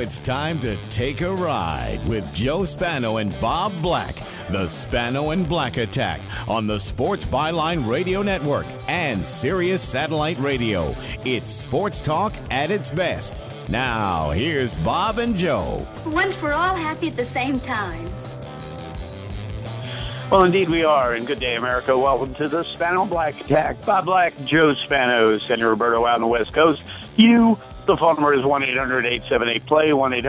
it's time to take a ride with Joe Spano and Bob Black. The Spano and Black Attack on the Sports Byline Radio Network and Sirius Satellite Radio. It's sports talk at its best. Now, here's Bob and Joe. Once we're all happy at the same time. Well, indeed we are, and good day, America. Welcome to the Spano and Black Attack. Bob Black, Joe Spano, Senator Roberto out on the West Coast. The phone number is 1-800-878-PLAY,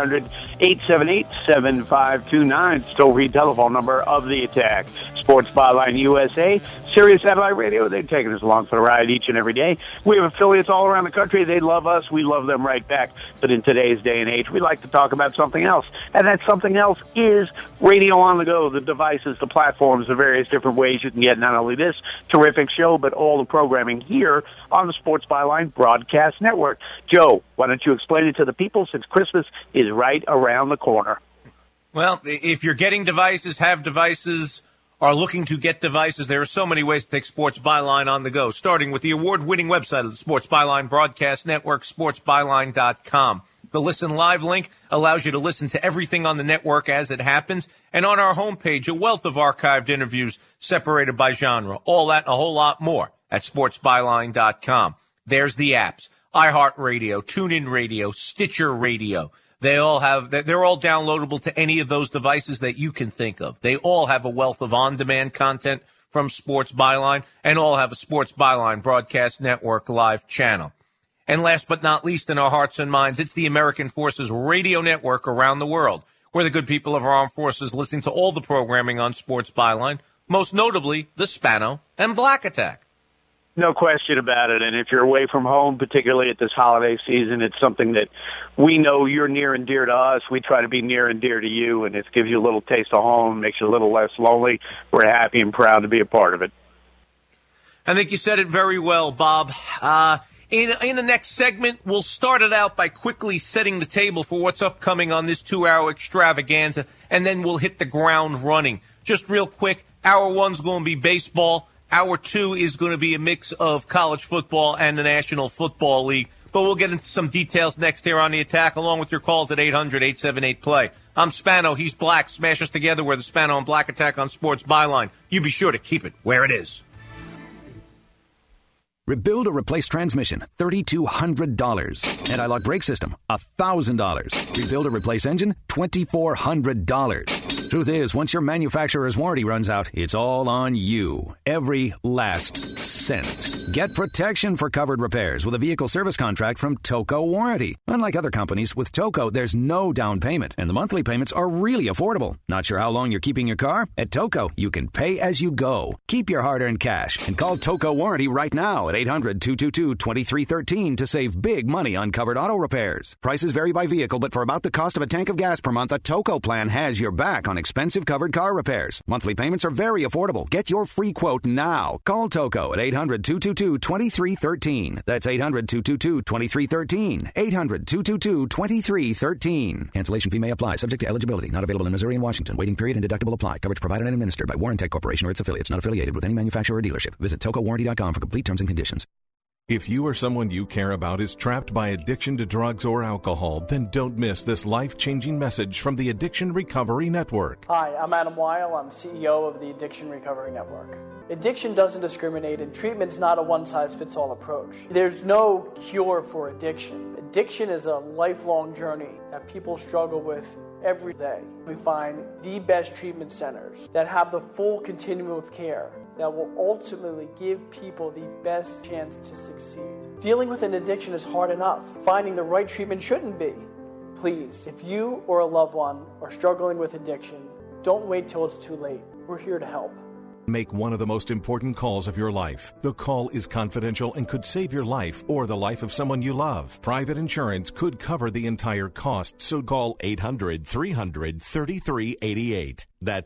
1-800-878-7529. Still-free telephone number of the attack. Sports Byline USA, Sirius Satellite Radio. They're taking us along for the ride each and every day. We have affiliates all around the country. They love us. We love them right back. But in today's day and age, we like to talk about something else. And that something else is radio on the go, the devices, the platforms, the various different ways you can get not only this terrific show, but all the programming here on the Sports Byline Broadcast Network. Joe, why don't you explain it to the people since Christmas is right around the corner? Well, if you're getting devices, have devices, are looking to get devices, there are so many ways to take Sports Byline on the go, starting with the award-winning website of the Sports Byline Broadcast Network, sportsbyline.com. The Listen Live link allows you to listen to everything on the network as it happens. And on our homepage, a wealth of archived interviews separated by genre. All that and a whole lot more at sportsbyline.com. There's the apps. iHeartRadio, TuneIn Radio, Stitcher Radio. They're all downloadable to any of those devices that you can think of. They all have a wealth of on-demand content from Sports Byline and all have a Sports Byline Broadcast Network live channel. And last but not least in our hearts and minds, it's the American Forces Radio Network around the world, where the good people of our armed forces listen to all the programming on Sports Byline, most notably the Spano and Black Attack. No question about it. And if you're away from home, particularly at this holiday season, it's something that we know you're near and dear to us. We try to be near and dear to you, and it gives you a little taste of home, makes you a little less lonely. We're happy and proud to be a part of it. I think you said it very well, Bob. In the next segment, we'll start it out by quickly setting the table for what's upcoming on this 2-hour extravaganza, and then we'll hit the ground running. Just real quick, hour one's going to be baseball. Hour two is going to be a mix of college football and the National Football League. But we'll get into some details next here on The Attack, along with your calls at 800-878-PLAY. I'm Spano. He's Black. Smash us together. We're the Spano and Black Attack on Sports Byline. You be sure to keep it where it is. Rebuild or replace transmission, $3,200. Anti-lock brake system, $1,000. Rebuild or replace engine, $2,400. Truth is, once your manufacturer's warranty runs out, it's all on you. Every last cent. Get protection for covered repairs with a vehicle service contract from Toco Warranty. Unlike other companies, with Toco, there's no down payment, and the monthly payments are really affordable. Not sure how long you're keeping your car? At Toco, you can pay as you go. Keep your hard-earned cash and call Toco Warranty right now at 800-222-2313 to save big money on covered auto repairs. Prices vary by vehicle, but for about the cost of a tank of gas per month, a Toco plan has your back on expensive covered car repairs. Monthly payments are very affordable. Get your free quote now. Call Toco at 800-222-2313. That's 800-222-2313. 800-222-2313. Cancellation fee may apply. Subject to eligibility. Not available in Missouri and Washington. Waiting period and deductible apply. Coverage provided and administered by Warrantech Corporation or its affiliates. Not affiliated with any manufacturer or dealership. Visit TocoWarranty.com for complete terms and conditions. If you or someone you care about is trapped by addiction to drugs or alcohol, then don't miss this life-changing message from the Addiction Recovery Network. Hi, I'm Adam Weil. I'm CEO of the Addiction Recovery Network. Addiction doesn't discriminate, and treatment's not a one-size-fits-all approach. There's no cure for addiction. Addiction is a lifelong journey that people struggle with every day. We find the best treatment centers that have the full continuum of care that will ultimately give people the best chance to succeed. Dealing with an addiction is hard enough. Finding the right treatment shouldn't be. Please, if you or a loved one are struggling with addiction, don't wait till it's too late. We're here to help. Make one of the most important calls of your life. The call is confidential and could save your life or the life of someone you love. Private insurance could cover the entire cost, so call 800-300-3388. That's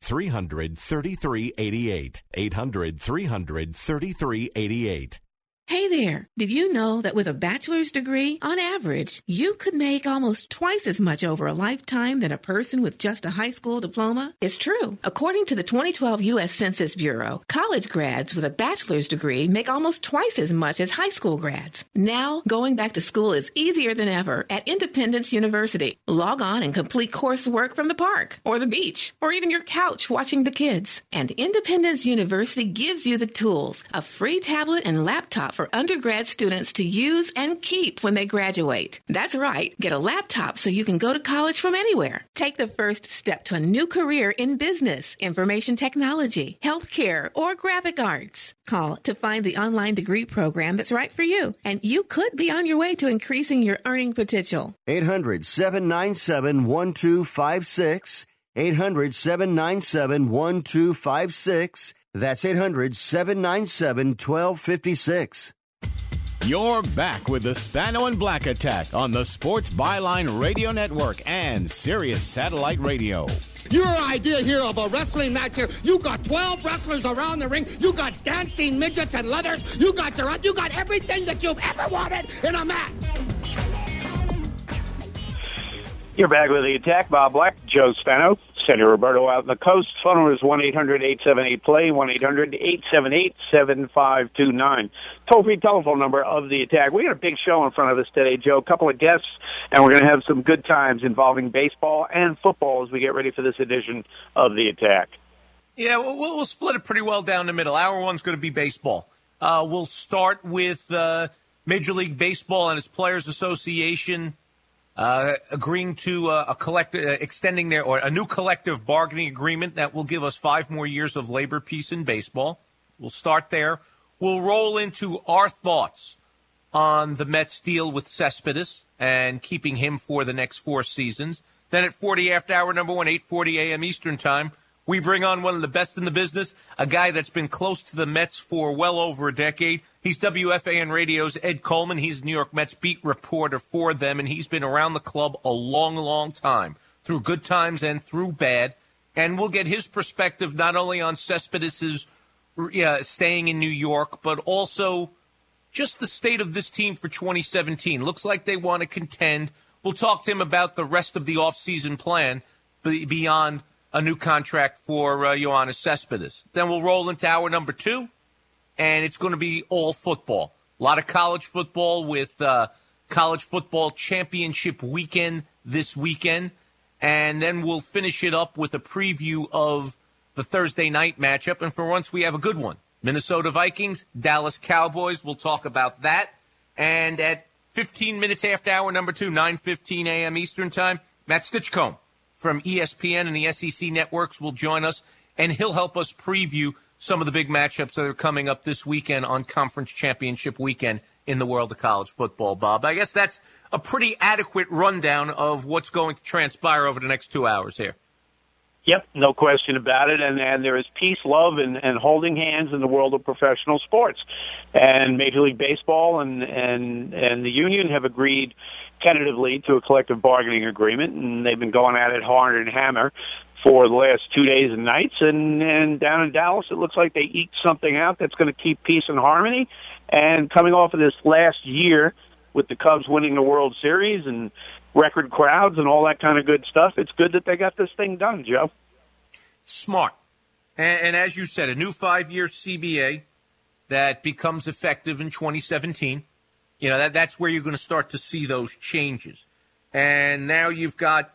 800-300-3388. 800-300-3388. Hey there, did you know that with a bachelor's degree, on average, you could make almost twice as much over a lifetime than a person with just a high school diploma? It's true. According to the 2012 U.S. Census Bureau, college grads with a bachelor's degree make almost twice as much as high school grads. Now, going back to school is easier than ever at Independence University. Log on and complete coursework from the park, or the beach, or even your couch watching the kids. And Independence University gives you the tools, a free tablet and laptop for undergrad students to use and keep when they graduate. That's right. Get a laptop so you can go to college from anywhere. Take the first step to a new career in business, information technology, healthcare, or graphic arts. Call to find the online degree program that's right for you, and you could be on your way to increasing your earning potential. 800-797-1256. 800-797-1256. That's 800-797-1256. You're back with the Spano and Black Attack on the Sports Byline Radio Network and Sirius Satellite Radio. Your idea here of a wrestling match here, you got 12 wrestlers around the ring, you got dancing midgets and leathers, you got everything that you've ever wanted in a match. You're back with the Attack. Bob Black, Joe Spano, Senator Roberto out on the coast. Phone number is 1-800-878-PLAY, 1-800-878-7529. Toll-free telephone number of the Attack. We got a big show in front of us today, Joe. A couple of guests, and we're going to have some good times involving baseball and football as we get ready for this edition of the Attack. Yeah, we'll split it pretty well down the middle. Hour one's going to be baseball. We'll start with Major League Baseball and its Players Association agreeing to extending a new collective bargaining agreement that will give us 5 more years of labor peace in baseball. We'll start there. We'll roll into our thoughts on the Mets deal with Cespedes and keeping him for the next 4 seasons. Then at 40 after hour number 1, 8:40 a.m. Eastern Time, we bring on one of the best in the business, a guy that's been close to the Mets for well over a decade. He's WFAN Radio's Ed Coleman. He's New York Mets beat reporter for them, and he's been around the club a long, long time, through good times and through bad. And we'll get his perspective not only on Cespedes' staying in New York, but also just the state of this team for 2017. Looks like they want to contend. We'll talk to him about the rest of the offseason plan beyond a new contract for Yoenis Cespedes. Then we'll roll into hour number 2, and it's going to be all football. A lot of college football with college football championship weekend this weekend. And then we'll finish it up with a preview of the Thursday night matchup. And for once, we have a good one. Minnesota Vikings, Dallas Cowboys. We'll talk about that. And at 15 minutes after hour number 2, 9:15 a.m. Eastern Time, Matt Stinchcomb from ESPN and the SEC networks will join us, and he'll help us preview some of the big matchups that are coming up this weekend on Conference Championship weekend in the world of college football, Bob. I guess that's a pretty adequate rundown of what's going to transpire over the next 2 hours here. Yep, no question about it. And there is peace, love, and holding hands in the world of professional sports. And Major League Baseball and the union have agreed tentatively to a collective bargaining agreement, and they've been going at it hard and hammer for the last 2 days and nights. And down in Dallas, it looks like they eked something out that's going to keep peace and harmony. And coming off of this last year with the Cubs winning the World Series and record crowds and all that kind of good stuff, it's good that they got this thing done, Joe. Smart. And as you said, a new 5-year CBA that becomes effective in 2017. You know, that's where you're going to start to see those changes. And now you've got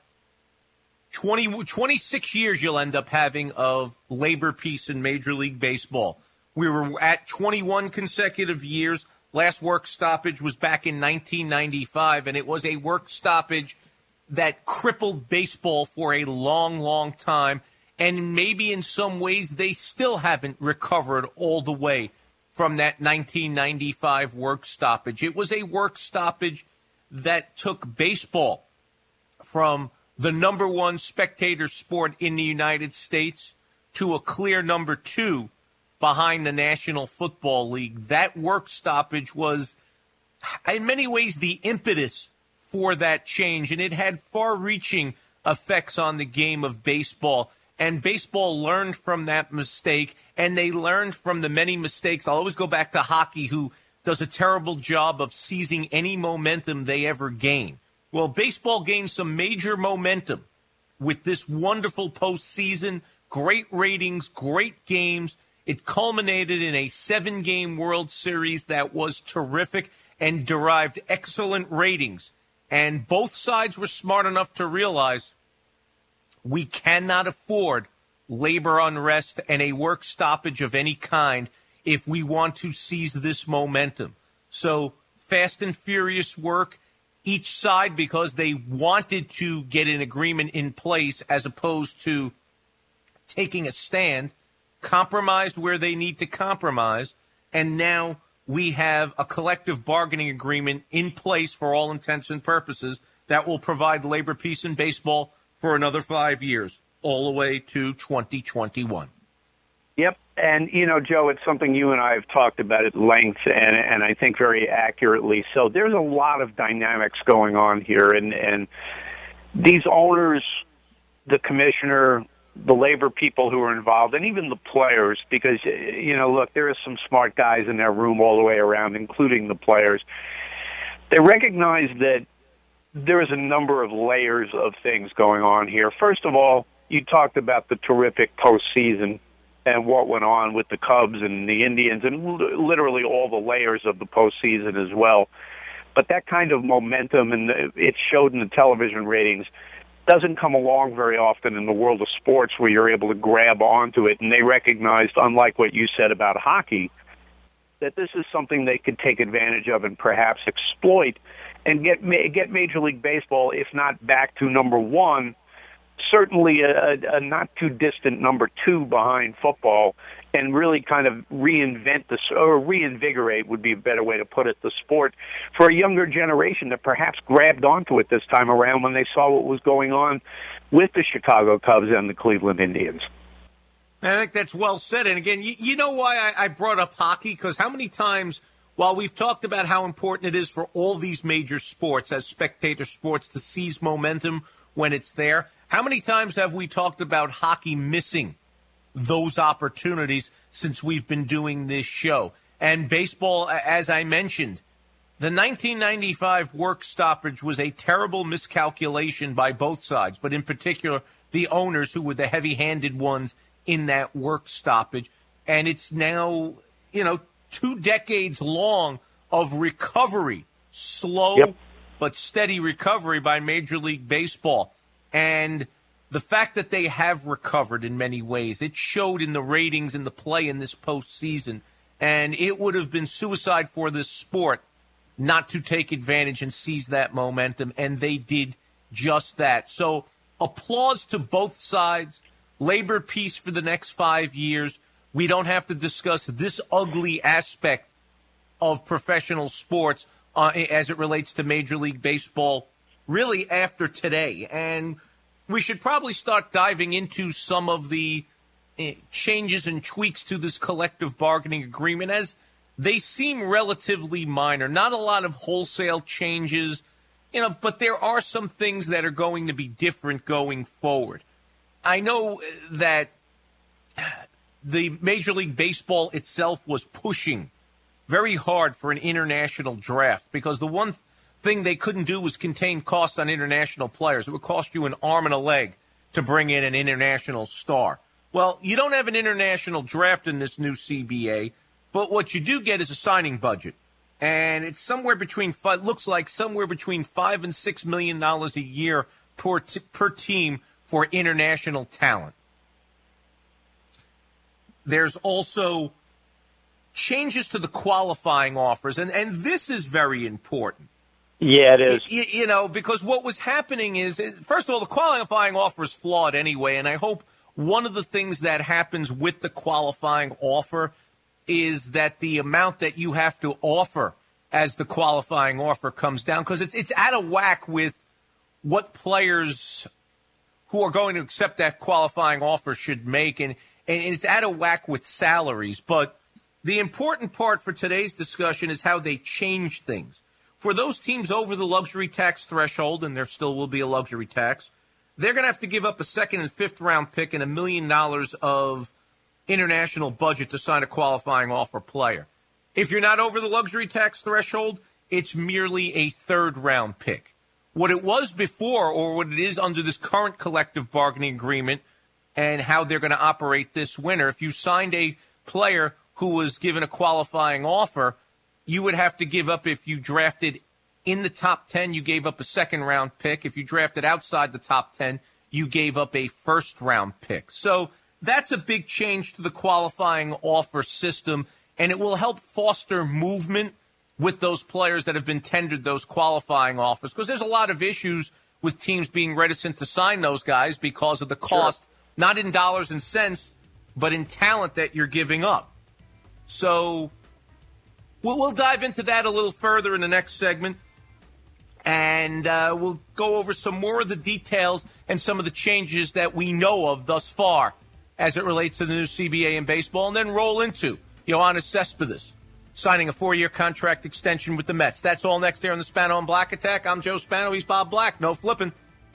26 years you'll end up having of labor peace in Major League Baseball. We were at 21 consecutive years. Last work stoppage was back in 1995, and it was a work stoppage that crippled baseball for a long, long time. And maybe in some ways they still haven't recovered all the way from that 1995 work stoppage. It was a work stoppage that took baseball from the number 1 spectator sport in the United States to a clear number 2 behind the National Football League. That work stoppage was, in many ways, the impetus for that change, and it had far-reaching effects on the game of baseball. And baseball learned from that mistake, and they learned from the many mistakes. I'll always go back to hockey, who does a terrible job of seizing any momentum they ever gain. Well, baseball gained some major momentum with this wonderful postseason, great ratings, great games. It culminated in a 7-game World Series that was terrific and derived excellent ratings. And both sides were smart enough to realize we cannot afford labor unrest and a work stoppage of any kind if we want to seize this momentum. So fast and furious work, each side, because they wanted to get an agreement in place as opposed to taking a stand, compromised where they need to compromise, and now we have a collective bargaining agreement in place for all intents and purposes that will provide labor peace in baseball for another 5 years, all the way to 2021. Yep. And, Joe, it's something you and I have talked about at length, and I think very accurately. So there's a lot of dynamics going on here. And these owners, the commissioner, the labor people who are involved, and even the players, because, look, there are some smart guys in that room all the way around, including the players. They recognize that there is a number of layers of things going on here. First of all, you talked about the terrific postseason and what went on with the Cubs and the Indians and literally all the layers of the postseason as well. But that kind of momentum, and it showed in the television ratings, doesn't come along very often in the world of sports where you're able to grab onto it. And they recognized, unlike what you said about hockey, that this is something they could take advantage of and perhaps exploit and get Major League Baseball, if not back to number one, certainly a not too distant number two behind football, and really kind of reinvent this, or reinvigorate would be a better way to put it, the sport for a younger generation that perhaps grabbed onto it this time around when they saw what was going on with the Chicago Cubs and the Cleveland Indians. I think that's well said. And again, you know why I brought up hockey? Because how many times, while we've talked about how important it is for all these major sports as spectator sports to seize momentum when it's there, how many times have we talked about hockey missing those opportunities since we've been doing this show? And baseball, as I mentioned, the 1995 work stoppage was a terrible miscalculation by both sides, but in particular the owners, who were the heavy-handed ones in that work stoppage. And it's now, 2 decades long of recovery, slow but steady recovery by Major League Baseball. And the fact that they have recovered in many ways, it showed in the ratings and the play in this postseason. And it would have been suicide for this sport not to take advantage and seize that momentum. And they did just that. So applause to both sides. Labor peace for the next 5 years. We don't have to discuss this ugly aspect of professional sports as it relates to Major League Baseball really after today. And we should probably start diving into some of the changes and tweaks to this collective bargaining agreement, as they seem relatively minor. Not a lot of wholesale changes, but there are some things that are going to be different going forward. I know that the Major League Baseball itself was pushing very hard for an international draft, because the one thing they couldn't do was contain costs on international players. It would cost you an arm and a leg to bring in an international star. Well, you don't have an international draft in this new CBA, but what you do get is a signing budget. And it's somewhere between, looks like somewhere between $5 and $6 million a year per team for international talent. There's also changes to the qualifying offers, and this is very important. Yeah, it is. Because what was happening is, first of all, the qualifying offer is flawed anyway, and I hope one of the things that happens with the qualifying offer is that the amount that you have to offer as the qualifying offer comes down, because it's out of whack with what players who are going to accept that qualifying offer should make, and it's out of whack with salaries. But the important part for today's discussion is how they change things. For those teams over the luxury tax threshold, and there still will be a luxury tax, they're going to have to give up a second and fifth round pick and $1 million of international budget to sign a qualifying offer player. If you're not over the luxury tax threshold, it's merely a third-round pick. What it was before, or what it is under this current collective bargaining agreement and how they're going to operate this winter, if you signed a player who was given a qualifying offer, you would have to give up, if you drafted in the top 10, you gave up a second-round pick. If you drafted outside the top 10, you gave up a first-round pick. So that's a big change to the qualifying offer system, and it will help foster movement with those players that have been tendered those qualifying offers, because there's a lot of issues with teams being reticent to sign those guys because of the cost, not in dollars and cents, but in talent that you're giving up. So we'll dive into that a little further in the next segment, and we'll go over some more of the details and some of the changes that we know of thus far as it relates to the new CBA in baseball, and then roll into Yoenis Cespedes signing a 4-year contract extension with the Mets. That's all next here on the Spano and Black Attack. I'm Joe Spano. He's Bob Black. No flipping.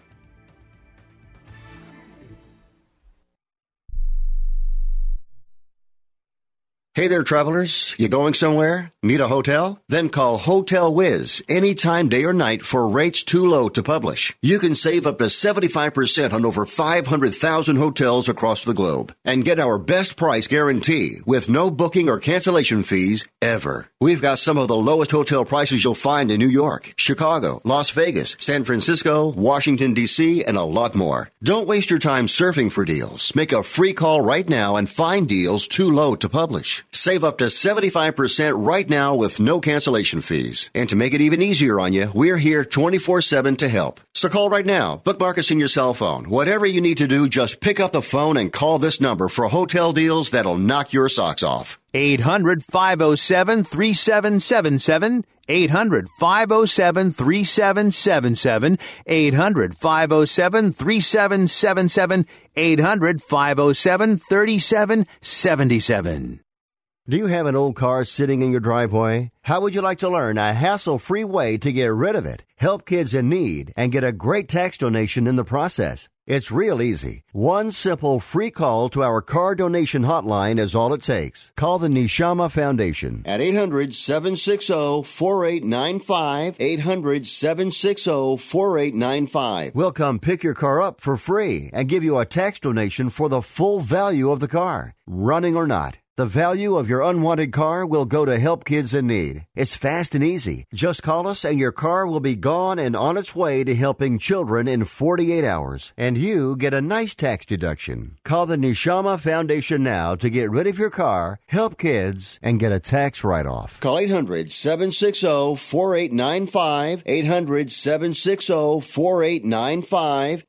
Hey there, travelers. You going somewhere? Need a hotel? Then call Hotel Wiz anytime, day or night, for rates too low to publish. You can save up to 75% on over 500,000 hotels across the globe and get our best price guarantee with no booking or cancellation fees ever. We've got some of the lowest hotel prices you'll find in New York, Chicago, Las Vegas, San Francisco, Washington, D.C., and a lot more. Don't waste your time surfing for deals. Make a free call right now and find deals too low to publish. Save up to 75% right now with no cancellation fees. And to make it even easier on you, we're here 24/7 to help. So call right now. Bookmark us in your cell phone. Whatever you need to do, just pick up the phone and call this number for hotel deals that'll knock your socks off. 800-507-3777. 800-507-3777. 800-507-3777. 800-507-3777. Do you have an old car sitting in your driveway? How would you like to learn a hassle-free way to get rid of it, help kids in need, and get a great tax donation in the process? It's real easy. One simple free call to our car donation hotline is all it takes. Call the Neshama Foundation at 800-760-4895, 800-760-4895. We'll come pick your car up for free and give you a tax donation for the full value of the car, running or not. The value of your unwanted car will go to help kids in need. It's fast and easy. Just call us and your car will be gone and on its way to helping children in 48 hours. And you get a nice tax deduction. Call the Neshama Foundation now to get rid of your car, help kids, and get a tax write-off. Call 800-760-4895, 800-760-4895,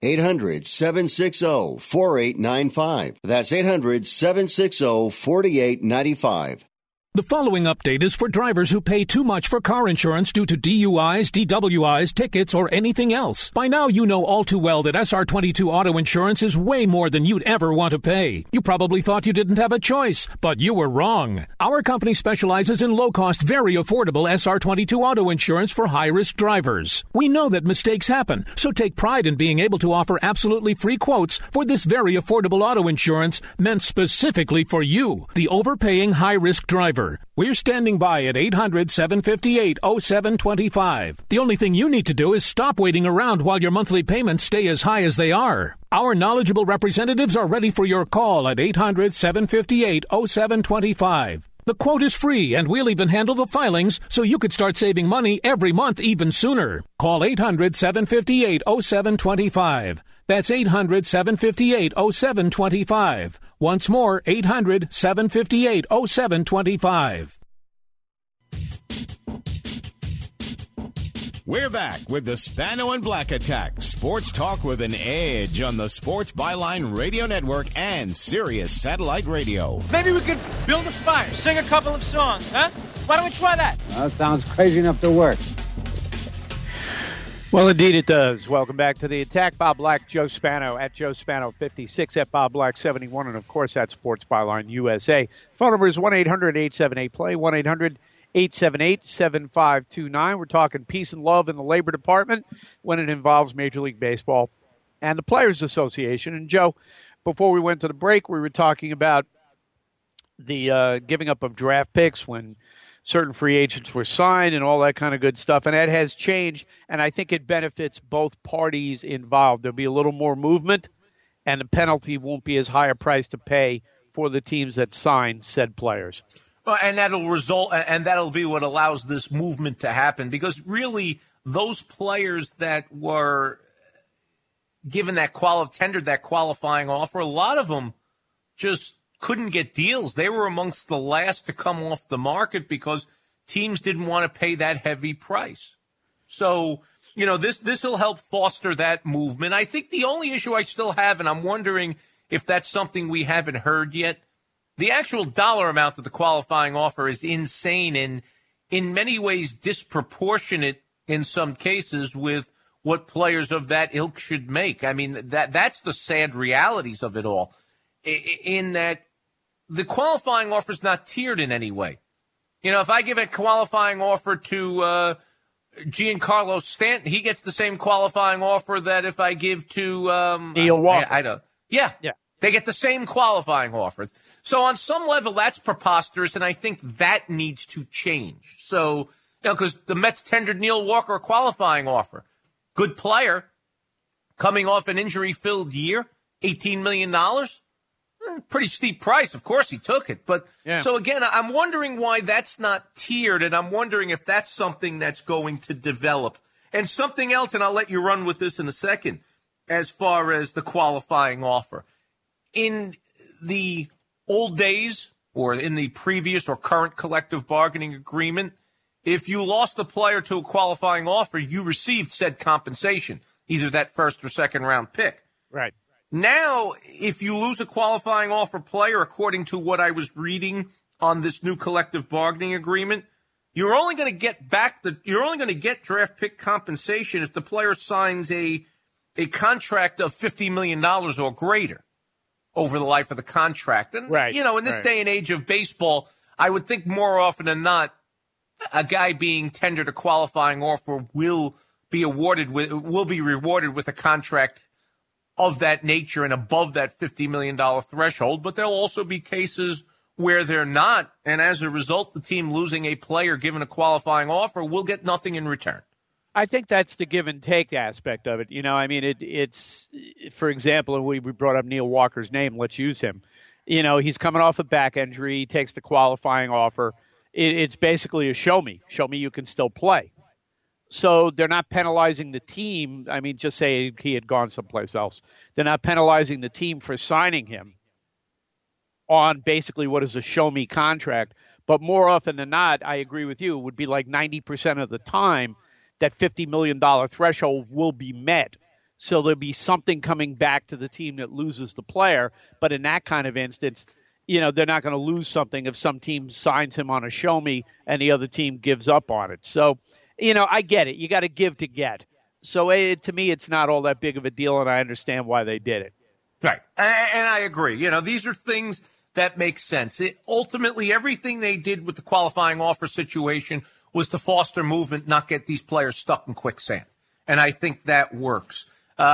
800-760-4895. That's 800-760-4895. The following update is for drivers who pay too much for car insurance due to DUIs, DWIs, tickets, or anything else. By now, you know all too well that SR22 auto insurance is way more than you'd ever want to pay. You probably thought you didn't have a choice, but you were wrong. Our company specializes in low-cost, very affordable SR22 auto insurance for high-risk drivers. We know that mistakes happen, so take pride in being able to offer absolutely free quotes for this very affordable auto insurance meant specifically for you, the overpaying high-risk driver. We're standing by at 800-758-0725. The only thing you need to do is stop waiting around while your monthly payments stay as high as they are. Our knowledgeable representatives are ready for your call at 800-758-0725. The quote is free, and we'll even handle the filings so you could start saving money every month even sooner. Call 800-758-0725. That's 800-758-0725. Once more, 800-758-0725. We're back with the Spano and Black Attack. Sports talk with an edge on the Sports Byline Radio Network and Sirius Satellite Radio. Maybe we could build a fire, sing a couple of songs, huh? Why don't we try that? That sounds crazy enough to work. Well, indeed it does. Welcome back to the attack. Bob Black, Joe Spano, at Joe Spano 56, at Bob Black 71, and of course at Sports Byline USA. Phone number is 1-800-878-PLAY, 1-800-878-7529. We're talking peace and love in the Labor Department when it involves Major League Baseball and the Players Association. And Joe, before we went to the break, we were talking about the giving up of draft picks when certain free agents were signed and all that kind of good stuff. And that has changed, and I think it benefits both parties involved. There'll be a little more movement, and the penalty won't be as high a price to pay for the teams that sign said players. Well, and that'll be what allows this movement to happen, because really those players that were given that tendered that qualifying offer, a lot of them just couldn't get deals. They were amongst the last to come off the market because teams didn't want to pay that heavy price. So, this will help foster that movement. I think the only issue I still have, and I'm wondering if that's something we haven't heard yet, the actual dollar amount of the qualifying offer is insane and in many ways disproportionate in some cases with what players of that ilk should make. I mean, that's the sad realities of it all, in that the qualifying offer is not tiered in any way. If I give a qualifying offer to Giancarlo Stanton, he gets the same qualifying offer that if I give to Neil Walker. Yeah. They get the same qualifying offers. So on some level, that's preposterous, and I think that needs to change. So, because the Mets tendered Neil Walker a qualifying offer. Good player, coming off an injury-filled year, $18 million. Pretty steep price. Of course he took it. But So again, I'm wondering why that's not tiered, and I'm wondering if that's something that's going to develop. And something else, and I'll let you run with this in a second, as far as the qualifying offer. In the old days, or in the previous or current collective bargaining agreement, if you lost a player to a qualifying offer, you received said compensation, either that first or second round pick. Right. Now, if you lose a qualifying offer player, according to what I was reading on this new collective bargaining agreement, you're only going to get draft pick compensation if the player signs a contract of $50 million or greater over the life of the contract. And, in this day and age of baseball, I would think more often than not, a guy being tendered a qualifying offer will be rewarded with a contract of that nature and above that $50 million threshold. But there'll also be cases where they're not. And as a result, the team losing a player given a qualifying offer will get nothing in return. I think that's the give and take aspect of it. It's, for example, and we brought up Neil Walker's name. Let's use him. He's coming off a back injury. He takes the qualifying offer. It's basically a show me you can still play. So they're not penalizing the team. I mean, just say he had gone someplace else. They're not penalizing the team for signing him on basically what is a show me contract. But more often than not, I agree with you, it would be like 90% of the time that $50 million threshold will be met. So there'll be something coming back to the team that loses the player. But in that kind of instance, they're not going to lose something if some team signs him on a show me and the other team gives up on it. So, I get it. You got to give to get. So to me, it's not all that big of a deal, and I understand why they did it. Right. And I agree. These are things that make sense. Ultimately, everything they did with the qualifying offer situation was to foster movement, not get these players stuck in quicksand. And I think that works.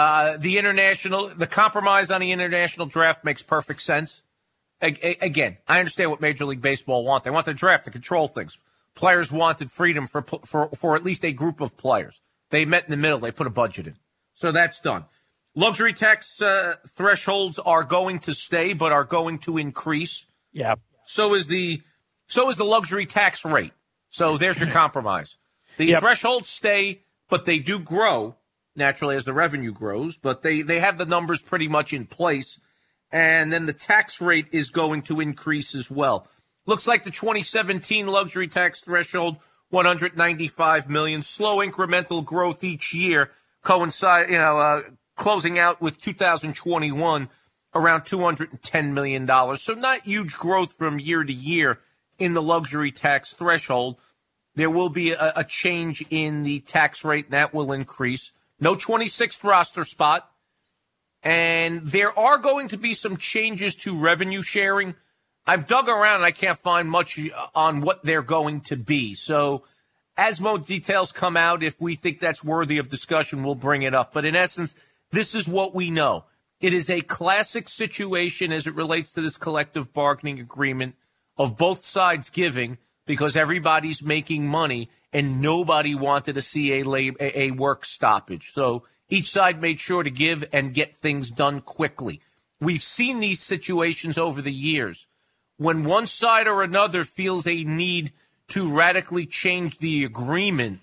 The compromise on the international draft makes perfect sense. Again, I understand what Major League Baseball want. They want the draft to control things. Players wanted freedom for at least a group of players. They met in the middle. They put a budget in. So that's done. Luxury tax thresholds are going to stay, but are going to increase. Yeah. So is the luxury tax rate. So there's your compromise. The thresholds stay, but they do grow naturally as the revenue grows. But they have the numbers pretty much in place. And then the tax rate is going to increase as well. Looks like the 2017 luxury tax threshold, $195 million. Slow incremental growth each year, closing out with 2021 around $210 million. So not huge growth from year to year in the luxury tax threshold. There will be a change in the tax rate, and that will increase. No 26th roster spot. And there are going to be some changes to revenue sharing. I've dug around and I can't find much on what they're going to be. So as more details come out, if we think that's worthy of discussion, we'll bring it up. But in essence, this is what we know. It is a classic situation as it relates to this collective bargaining agreement of both sides giving, because everybody's making money and nobody wanted to see a work stoppage. So each side made sure to give and get things done quickly. We've seen these situations over the years. When one side or another feels a need to radically change the agreement,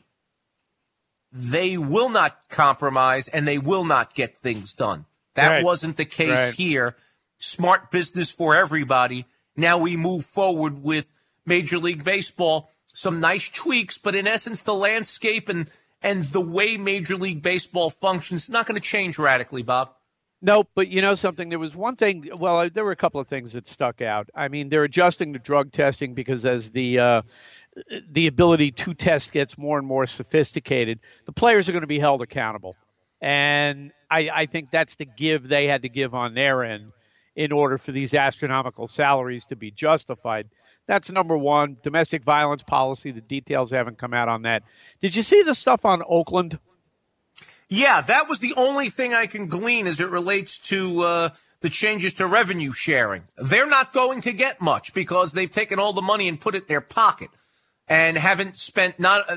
they will not compromise and they will not get things done. That wasn't the case here. Smart business for everybody. Now we move forward with Major League Baseball. Some nice tweaks, but in essence, the landscape and the way Major League Baseball functions is not going to change radically, Bob. No, but you know something? There was one thing. Well, there were a couple of things that stuck out. I mean, they're adjusting to drug testing because as the ability to test gets more and more sophisticated, the players are going to be held accountable. And I think that's the give they had to give on their end in order for these astronomical salaries to be justified. That's number one. Domestic violence policy, the details haven't come out on that. Did you see the stuff on Oakland? Yeah, that was the only thing I can glean as it relates to the changes to revenue sharing. They're not going to get much because they've taken all the money and put it in their pocket and haven't spent not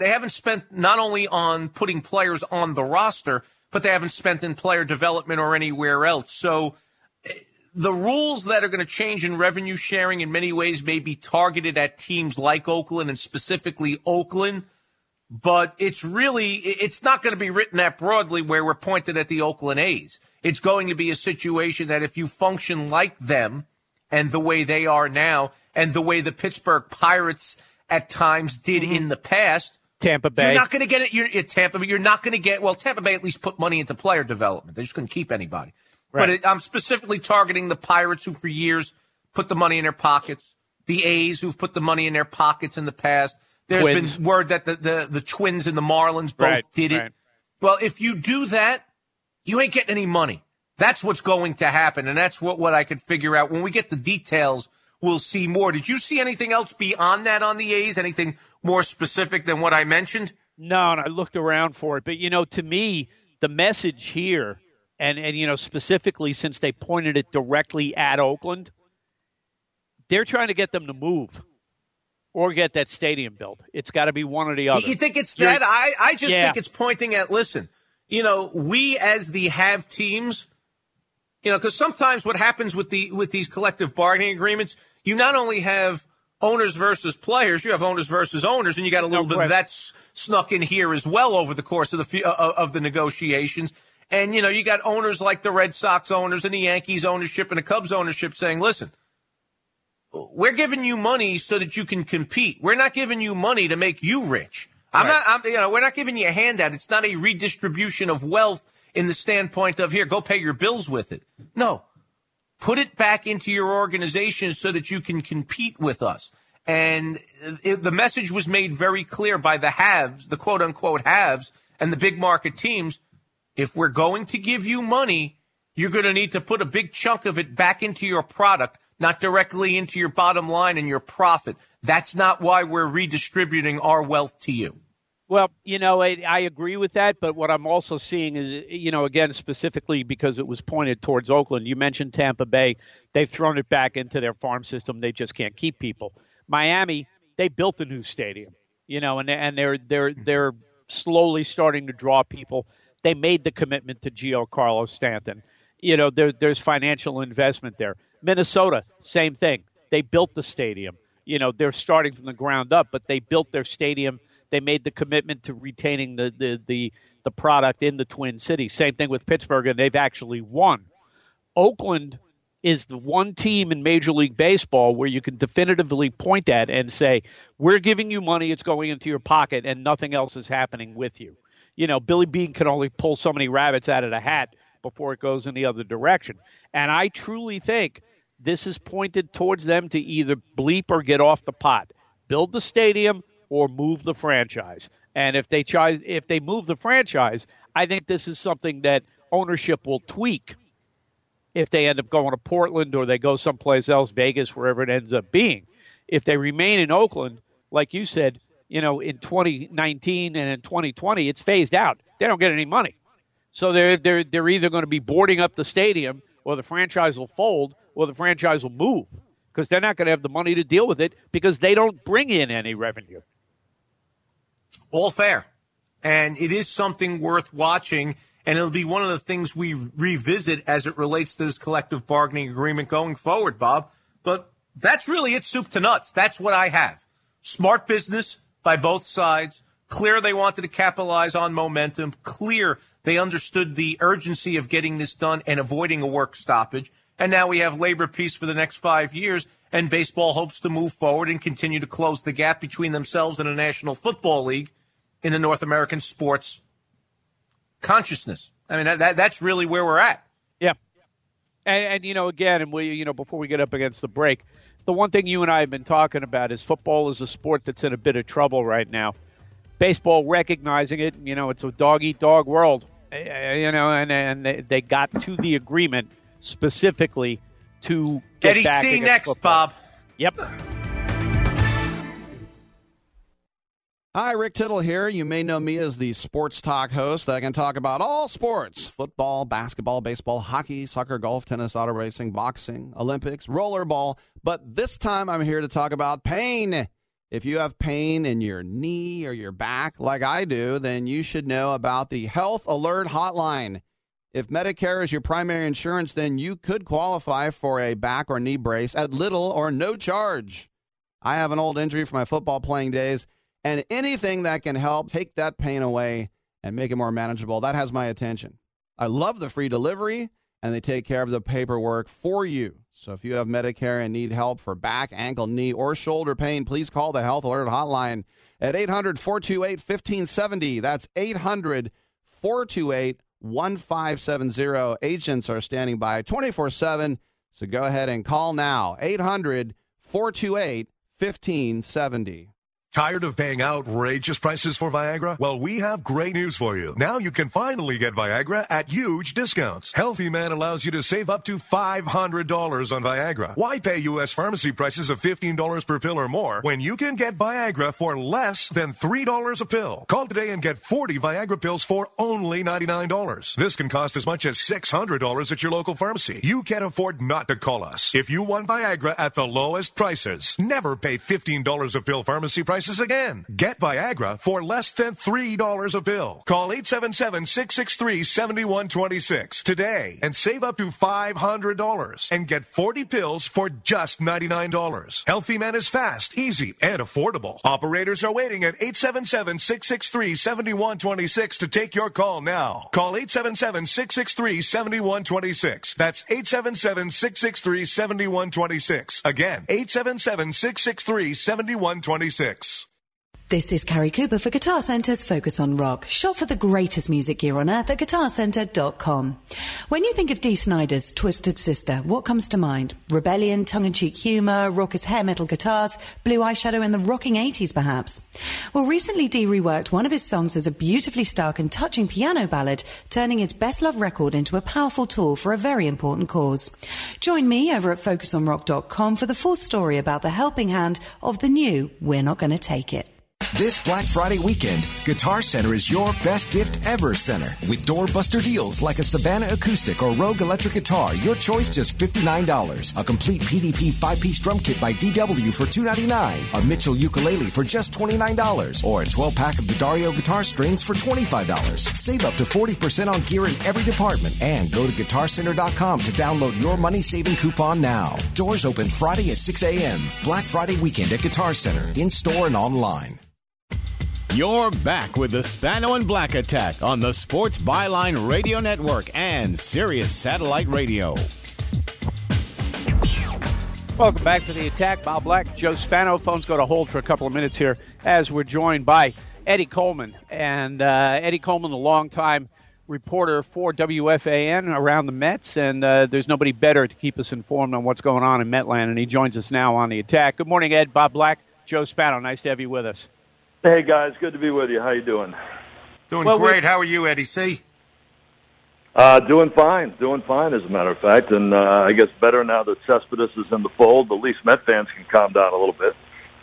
only on putting players on the roster, but they haven't spent in player development or anywhere else. So the rules that are going to change in revenue sharing in many ways may be targeted at teams like Oakland and specifically Oakland, but it's not going to be written that broadly where we're pointed at the Oakland A's. It's going to be a situation that if you function like them and the way they are now and the way the Pittsburgh Pirates at times did in the past, Tampa Bay. You're not going to get it. You're not going to get, well, Tampa Bay at least put money into player development. They just couldn't keep anybody. Right. But I'm specifically targeting the Pirates who for years put the money in their pockets, the A's who've put the money in their pockets in the past. There's been word that the Twins and the Marlins both did it. Well, if you do that, you ain't getting any money. That's what's going to happen, and that's what I could figure out. When we get the details, we'll see more. Did you see anything else beyond that on the A's? Anything more specific than what I mentioned? No, and I looked around for it. But, to me, the message here, and specifically since they pointed it directly at Oakland, they're trying to get them to move or get that stadium built. It's got to be one or the other. You think it's that? I just think it's pointing at, listen, we as the have teams, because sometimes what happens with these collective bargaining agreements, you not only have owners versus players, you have owners versus owners, and you got a little bit of that snuck in here as well over the course of the negotiations. And, you got owners like the Red Sox owners and the Yankees ownership and the Cubs ownership saying, listen, we're giving you money so that you can compete. We're not giving you money to make you rich. We're not giving you a handout. It's not a redistribution of wealth in the standpoint of, here, go pay your bills with it. No. Put it back into your organization so that you can compete with us. And the message was made very clear by the haves, the quote-unquote haves, and the big market teams. If we're going to give you money, you're going to need to put a big chunk of it back into your product, not directly into your bottom line and your profit. That's not why we're redistributing our wealth to you. Well, I agree with that, but what I'm also seeing is, again, specifically because it was pointed towards Oakland, you mentioned Tampa Bay. They've thrown it back into their farm system. They just can't keep people. Miami, they built a new stadium, and they're slowly starting to draw people. They made the commitment to Giancarlo Stanton. There's financial investment there. Minnesota, same thing. They built the stadium. They're starting from the ground up, but they built their stadium. They made the commitment to retaining the product in the Twin Cities. Same thing with Pittsburgh, and they've actually won. Oakland is the one team in Major League Baseball where you can definitively point at and say, we're giving you money, it's going into your pocket, and nothing else is happening with you. Billy Beane can only pull so many rabbits out of the hat before it goes in the other direction. And I truly think this is pointed towards them to either bleep or get off the pot. Build the stadium or move the franchise. And if they move the franchise, I think this is something that ownership will tweak if they end up going to Portland or they go someplace else, Vegas, wherever it ends up being. If they remain in Oakland, like you said, in 2019 and in 2020, it's phased out. They don't get any money. So they're either going to be boarding up the stadium or the franchise will fold or the franchise will move because they're not going to have the money to deal with it because they don't bring in any revenue. All fair. And it is something worth watching, and it'll be one of the things we revisit as it relates to this collective bargaining agreement going forward, Bob. But that's really it, soup to nuts. That's what I have. Smart business by both sides. Clear they wanted to capitalize on momentum. Clear they understood the urgency of getting this done and avoiding a work stoppage. And now we have labor peace for the next 5 years, and baseball hopes to move forward and continue to close the gap between themselves and the National Football League in the North American sports consciousness. I mean, that's really where we're at. Yeah. And again, and we, before we get up against the break, the one thing you and I have been talking about is football is a sport that's in a bit of trouble right now. Baseball recognizing it, it's a dog-eat-dog world, and they got to the agreement specifically to get Eddie back C against next, football. Bob. Yep. Hi, Rick Tittle here. You may know me as the sports talk host that can talk about all sports: football, basketball, baseball, hockey, soccer, golf, tennis, auto racing, boxing, Olympics, rollerball. But this time I'm here to talk about pain. If you have pain in your knee or your back like I do, then you should know about the Health Alert Hotline. If Medicare is your primary insurance, then you could qualify for a back or knee brace at little or no charge. I have an old injury from my football playing days, and anything that can help take that pain away and make it more manageable, that has my attention. I love the free delivery, and they take care of the paperwork for you. So if you have Medicare and need help for back, ankle, knee, or shoulder pain, please call the Health Alert Hotline at 800-428-1570. That's 800-428-1570. Agents are standing by 24/7, so go ahead and call now. 800-428-1570. Tired of paying outrageous prices for Viagra? Well, we have great news for you. Now you can finally get Viagra at huge discounts. Healthy Man allows you to save up to $500 on Viagra. Why pay U.S. pharmacy prices of $15 per pill or more when you can get Viagra for less than $3 a pill? Call today and get 40 Viagra pills for only $99. This can cost as much as $600 at your local pharmacy. You can't afford not to call us. If you want Viagra at the lowest prices, never pay $15 a pill pharmacy prices again. Get Viagra for less than $3 a pill. Call 877-663-7126 today and save up to $500 and get 40 pills for just $99. Healthy Man is fast, easy, and affordable. Operators are waiting at 877-663-7126 to take your call now. Call 877-663-7126. That's 877-663-7126. Again, 877-663-7126. This is Carrie Cooper for Guitar Center's Focus on Rock. Shop for the greatest music gear on earth at GuitarCenter.com. When you think of Dee Snider's Twisted Sister, what comes to mind? Rebellion, tongue-in-cheek humor, raucous hair metal guitars, blue eyeshadow, and the rocking 80s, perhaps? Well, recently Dee reworked one of his songs as a beautifully stark and touching piano ballad, turning his best-loved record into a powerful tool for a very important cause. Join me over at FocusOnRock.com for the full story about the helping hand of the new We're Not Gonna Take It. This Black Friday weekend, Guitar Center is your best gift ever center. With doorbuster deals like a Savannah Acoustic or Rogue Electric Guitar, your choice just $59. A complete PDP 5-piece drum kit by DW for $299. A Mitchell ukulele for just $29. Or a 12-pack of D'Addario guitar strings for $25. Save up to 40% on gear in every department. And go to GuitarCenter.com to download your money-saving coupon now. Doors open Friday at 6 a.m. Black Friday weekend at Guitar Center, in-store and online. You're back with the Spano and Black Attack on the Sports Byline Radio Network and Sirius Satellite Radio. Welcome back to the Attack. Bob Black, Joe Spano. Phones go to hold for a couple of minutes here as we're joined by Eddie Coleman. And Eddie Coleman, a longtime reporter for WFAN around the Mets, and there's nobody better to keep us informed on what's going on in Metland, and he joins us now on the Attack. Good morning, Ed. Bob Black, Joe Spano. Nice to have you with us. Hey, guys. Good to be with you. How you doing? Doing great. How are you, Eddie C? Doing fine. Doing fine, as a matter of fact. And I guess better now that Cespedes is in the fold. The least Met fans can calm down a little bit.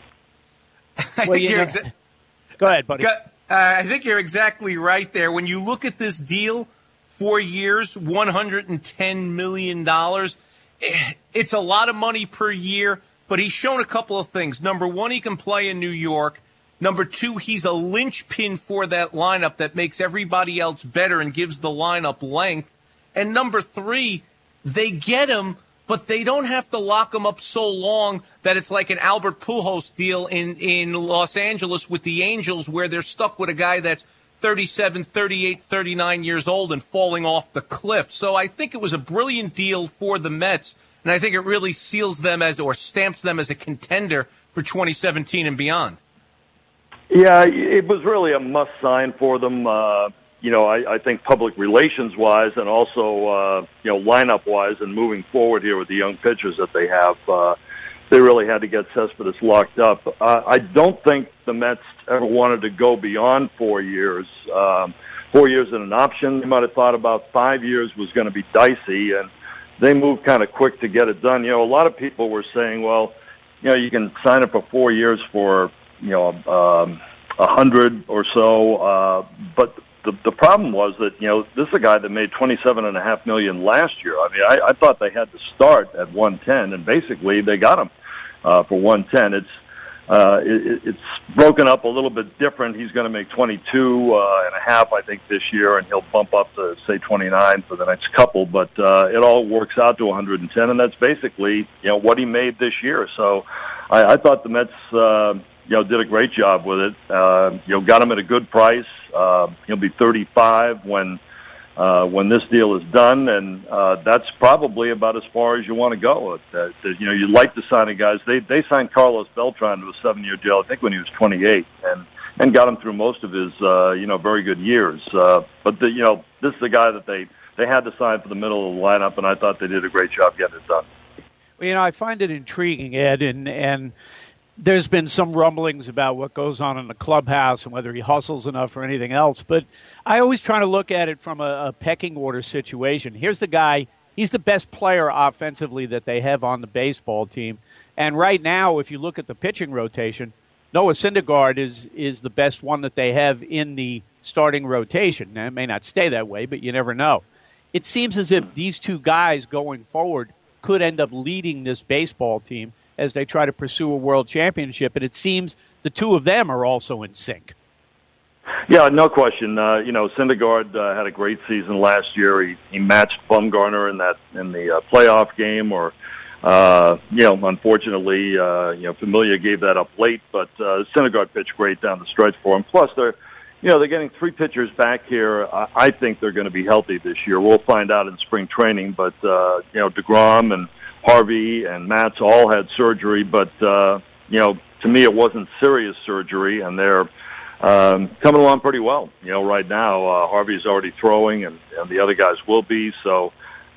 Go ahead, buddy. I think you're exactly right there. When you look at this deal, 4 years, $110 million, it's a lot of money per year, but he's shown a couple of things. Number one, he can play in New York. Number two, he's a linchpin for that lineup that makes everybody else better and gives the lineup length. And number three, they get him, but they don't have to lock him up so long that it's like an Albert Pujols deal in Los Angeles with the Angels, where they're stuck with a guy that's 37, 38, 39 years old and falling off the cliff. So I think it was a brilliant deal for the Mets, and I think it really seals them or stamps them as a contender for 2017 and beyond. Yeah, it was really a must-sign for them. I think public relations-wise and also, lineup-wise and moving forward here with the young pitchers that they have, they really had to get Cespedes locked up. I don't think the Mets ever wanted to go beyond 4 years. 4 years in an option. They might have thought about 5 years was going to be dicey, and they moved kind of quick to get it done. A lot of people were saying, well, you can sign up for 4 years for, 100 or so, but the problem was that, this is a guy that made $27.5 million last year. I mean, I thought they had to start at 110, and basically they got him for 110. It's broken up a little bit different. He's going to make 22.5, I think, this year, and he'll bump up to say 29 for the next couple. But it all works out to 110, and that's basically what he made this year. So I thought the Mets did a great job with it. Got him at a good price. He'll be 35 when this deal is done, and that's probably about as far as you want to go. You'd like to sign guys. They signed Carlos Beltran to a 7-year deal, I think, when he was 28, and got him through most of his very good years. But this is the guy that they had to sign for the middle of the lineup, and I thought they did a great job getting it done. Well, I find it intriguing, Ed, and there's been some rumblings about what goes on in the clubhouse and whether he hustles enough or anything else. But I always try to look at it from a pecking order situation. Here's the guy. He's the best player offensively that they have on the baseball team. And right now, if you look at the pitching rotation, Noah Syndergaard is the best one that they have in the starting rotation. Now, it may not stay that way, but you never know. It seems as if these two guys going forward could end up leading this baseball team as they try to pursue a world championship, and it seems the two of them are also in sync. Yeah, no question. Syndergaard had a great season last year. He matched Bumgarner in the playoff game, or unfortunately, Familia gave that up late. But Syndergaard pitched great down the stretch for him. Plus, they're getting three pitchers back here. I think they're going to be healthy this year. We'll find out in spring training. But DeGrom and Harvey and Matz all had surgery, but to me it wasn't serious surgery, and they're coming along pretty well. Right now Harvey's already throwing, and the other guys will be. So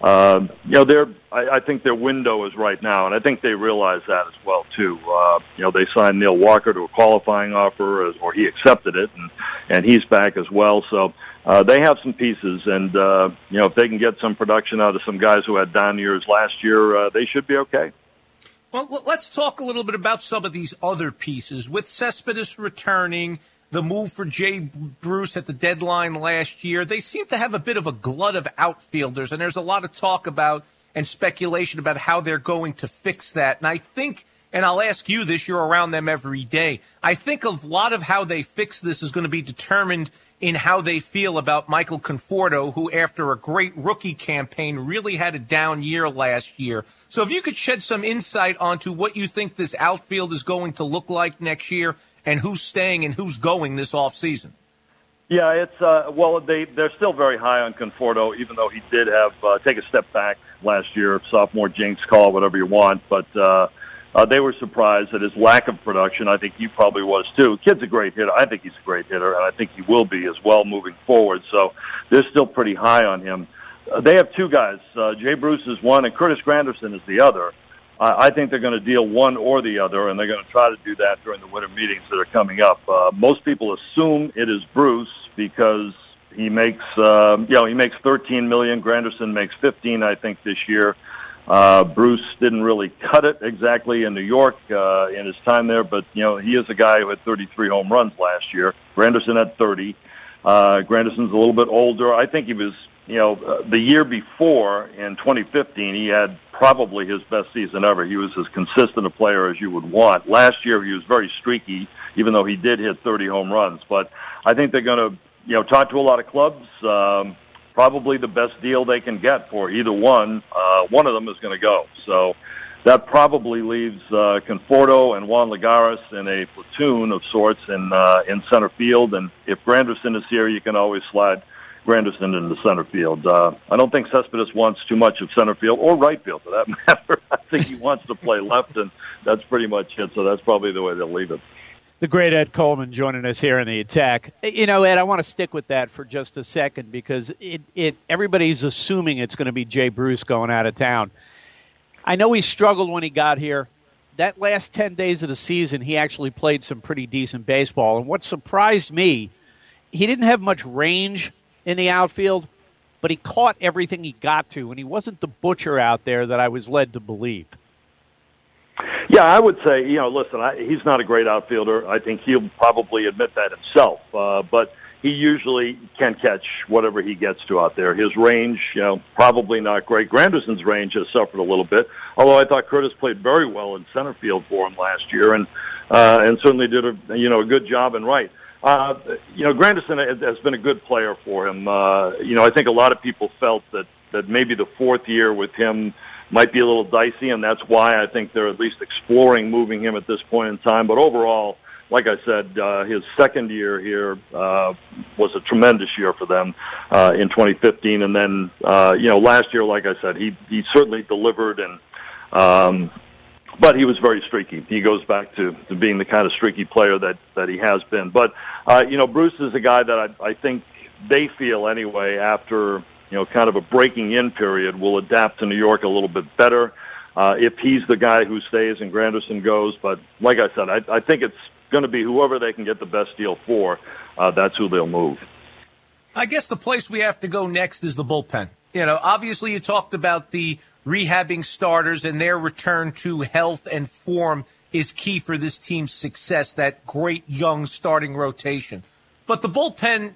I think their window is right now, and I think they realize that as well too. They signed Neil Walker to a qualifying offer, or he accepted it, and he's back as well. So they have some pieces, and if they can get some production out of some guys who had down years last year, they should be okay. Well, let's talk a little bit about some of these other pieces. With Cespedes returning, the move for Jay Bruce at the deadline last year, they seem to have a bit of a glut of outfielders, and there's a lot of talk about and speculation about how they're going to fix that. And I think, and I'll ask you this, you're around them every day, I think a lot of how they fix this is going to be determined in how they feel about Michael Conforto, who after a great rookie campaign really had a down year last year. So if you could shed some insight onto what you think this outfield is going to look like next year, and who's staying and who's going this offseason. Yeah, it's they're still very high on Conforto, even though he did have take a step back last year, sophomore jinx, call whatever you want, but they were surprised at his lack of production. I think he probably was too. Kid's a great hitter. I think he's a great hitter, and I think he will be as well moving forward. So they're still pretty high on him. They have two guys. Jay Bruce is one, and Curtis Granderson is the other. I think they're going to deal one or the other, and they're going to try to do that during the winter meetings that are coming up. Most people assume it is Bruce because he makes, he makes $13 million. Granderson makes $15, I think, this year. Bruce didn't really cut it exactly in New York in his time there, but he is a guy who had 33 home runs last year. Granderson had 30. Granderson's a little bit older. I think he was the year before, in 2015, he had probably his best season ever. He was as consistent a player as you would want. Last year, he was very streaky, even though he did hit 30 home runs. But I think they're going to, talk to a lot of clubs. Probably the best deal they can get for either one. One of them is going to go. So that probably leaves Conforto and Juan Lagares in a platoon of sorts in center field. And if Granderson is here, you can always slide Granderson into center field. I don't think Cespedes wants too much of center field or right field, for that matter. I think he wants to play left, and that's pretty much it. So that's probably the way they'll leave it. The great Ed Coleman joining us here in the Attack. Ed, I want to stick with that for just a second because everybody's assuming it's going to be Jay Bruce going out of town. I know he struggled when he got here. That last 10 days of the season, he actually played some pretty decent baseball. And what surprised me, he didn't have much range in the outfield, but he caught everything he got to, and he wasn't the butcher out there that I was led to believe. Yeah, I would say, listen, he's not a great outfielder. I think he'll probably admit that himself. But he usually can catch whatever he gets to out there. His range, probably not great. Granderson's range has suffered a little bit, although I thought Curtis played very well in center field for him last year and certainly did a good job in right. Granderson has been a good player for him. I think a lot of people felt that maybe the fourth year with him might be a little dicey, and that's why I think they're at least exploring moving him at this point in time. But overall, like I said, his second year here was a tremendous year for them in 2015. And then, last year, like I said, he certainly delivered, but he was very streaky. He goes back to being the kind of streaky player that he has been. But, Bruce is a guy that I think they feel anyway after kind of a breaking in period, will adapt to New York a little bit better if he's the guy who stays and Granderson goes. But like I said, I think it's going to be whoever they can get the best deal for. That's who they'll move. I guess the place we have to go next is the bullpen. Obviously you talked about the rehabbing starters and their return to health and form is key for this team's success, that great young starting rotation. But the bullpen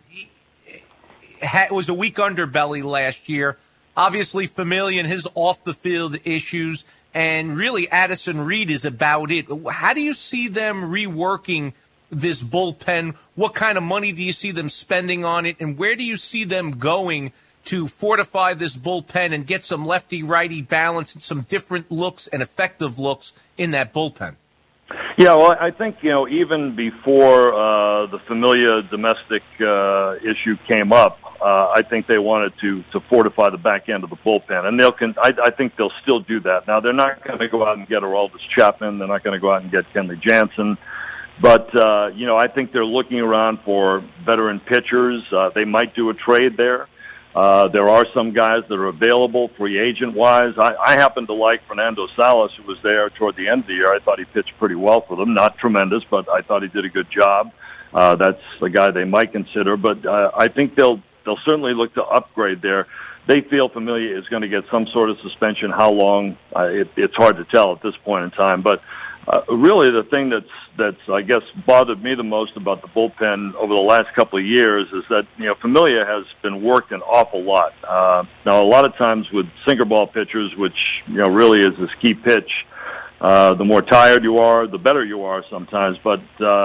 was a weak underbelly last year. Obviously, Familia and his off-the-field issues, and really Addison Reed is about it. How do you see them reworking this bullpen? What kind of money do you see them spending on it, and where do you see them going to fortify this bullpen and get some lefty-righty balance and some different looks and effective looks in that bullpen? Yeah, well, I think, even before the Familia domestic issue came up, I think they wanted to fortify the back end of the bullpen, and I think they'll still do that. Now, they're not going to go out and get Aroldis Chapman. They're not going to go out and get Kenley Jansen. But, I think they're looking around for veteran pitchers. They might do a trade there. There are some guys that are available free agent-wise. I happen to like Fernando Salas, who was there toward the end of the year. I thought he pitched pretty well for them. Not tremendous, but I thought he did a good job. That's a guy they might consider. But I think they'll certainly look to upgrade there. They feel Familia is going to get some sort of suspension. How long? It's hard to tell at this point in time. But really the thing that's I guess bothered me the most about the bullpen over the last couple of years is that Familia has been worked an awful lot. Now a lot of times with sinker ball pitchers, which really is his key pitch, the more tired you are, the better you are sometimes. But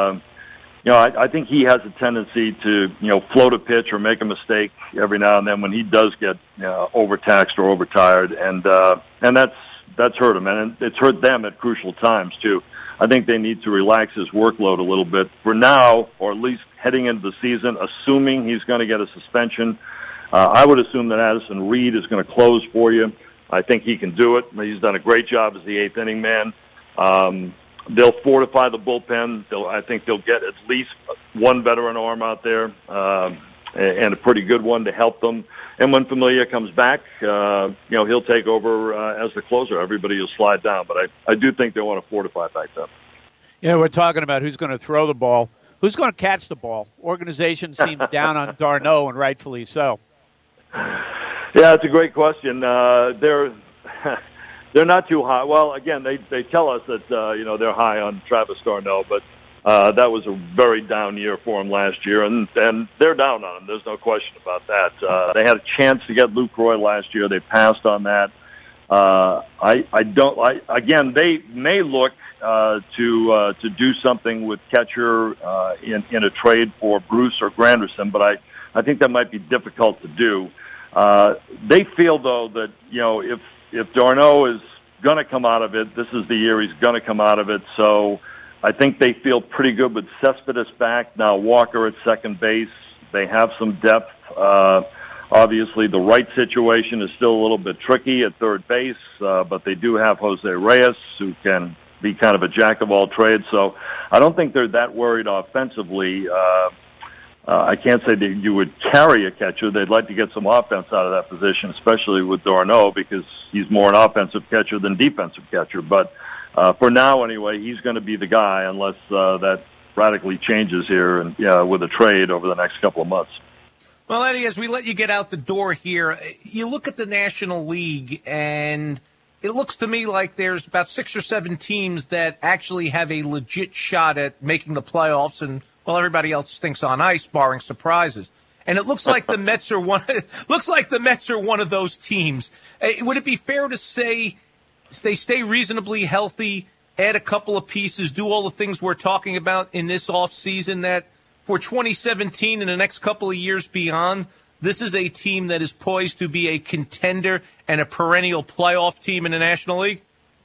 I think he has a tendency to float a pitch or make a mistake every now and then when he does get overtaxed or overtired, and that's hurt him, and it's hurt them at crucial times too. I think they need to relax his workload a little bit for now, or at least heading into the season, assuming he's going to get a suspension. I would assume that Addison Reed is going to close for you. I think he can do it. He's done a great job as the eighth inning man. They'll fortify the bullpen. I think they'll get at least one veteran arm out there, and a pretty good one to help them. And when Familia comes back, he'll take over as the closer. Everybody will slide down, but I do think they want to fortify back then. Yeah, we're talking about who's going to throw the ball. Who's going to catch the ball? Organization seems down on Darno, and rightfully so. Yeah, it's a great question. They're not too high. Well, again, they tell us that they're high on Travis Darno, but That was a very down year for him last year, and they're down on him. There's no question about that. They had a chance to get Luke Roy last year. They passed on that. Again, they may look to do something with catcher in a trade for Bruce or Granderson, but I think that might be difficult to do. They feel, though, that, if Darno is going to come out of it, this is the year he's going to come out of it. So I think they feel pretty good with Cespedes back. Now Walker at second base. They have some depth. Obviously, the right situation is still a little bit tricky at third base, but they do have Jose Reyes, who can be kind of a jack of all trades. So I don't think they're that worried offensively. I can't say that you would carry a catcher. They'd like to get some offense out of that position, especially with Darno, because he's more an offensive catcher than defensive catcher. But for now, anyway, he's going to be the guy unless that radically changes here and with a trade over the next couple of months. Well, Eddie, as we let you get out the door here, you look at the National League, and it looks to me like there's about 6 or 7 teams that actually have a legit shot at making the playoffs, and well, everybody else stinks on ice, barring surprises. And it looks like the Mets are one. Looks like the Mets are one of those teams. Would it be fair to say they stay reasonably healthy, add a couple of pieces, do all the things we're talking about in this offseason, that for 2017 and the next couple of years beyond, this is a team that is poised to be a contender and a perennial playoff team in the National League?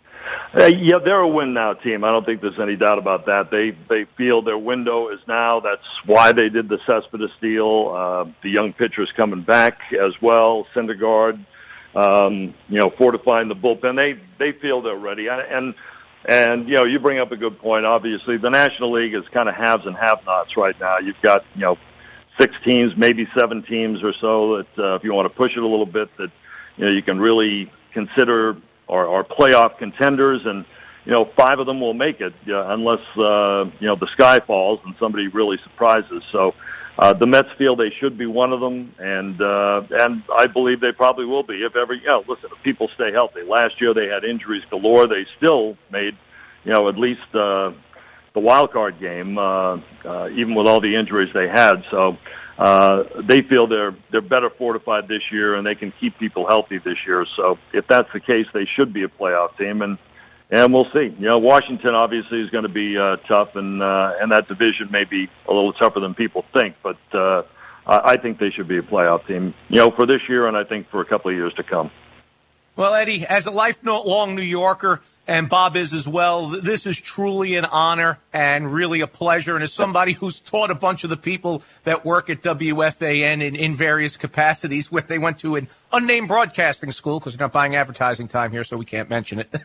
Yeah, they're a win-now team. I don't think there's any doubt about that. They feel their window is now. That's why they did the Cespedes deal. The young pitchers coming back as well, Syndergaard, fortifying the bullpen. They feel they're ready. And you bring up a good point. Obviously, the National League is kind of haves and have-nots right now. You've got, 6 teams, maybe 7 teams or so that if you want to push it a little bit, that, you can really consider are playoff contenders, and 5 of them will make it unless the sky falls and somebody really surprises. So the Mets feel they should be one of them, and I believe they probably will be if if people stay healthy. Last year they had injuries galore. They still made at least the wild card game even with all the injuries they had. So they feel they're better fortified this year, and they can keep people healthy this year. So if that's the case, they should be a playoff team, and we'll see. Washington obviously is going to be tough, and that division may be a little tougher than people think. But I think they should be a playoff team, for this year, and I think for a couple of years to come. Well, Eddie, as a lifelong New Yorker, and Bob is as well, this is truly an honor and really a pleasure. And as somebody who's taught a bunch of the people that work at WFAN in various capacities, where they went to an unnamed broadcasting school, because we're not buying advertising time here, so we can't mention it.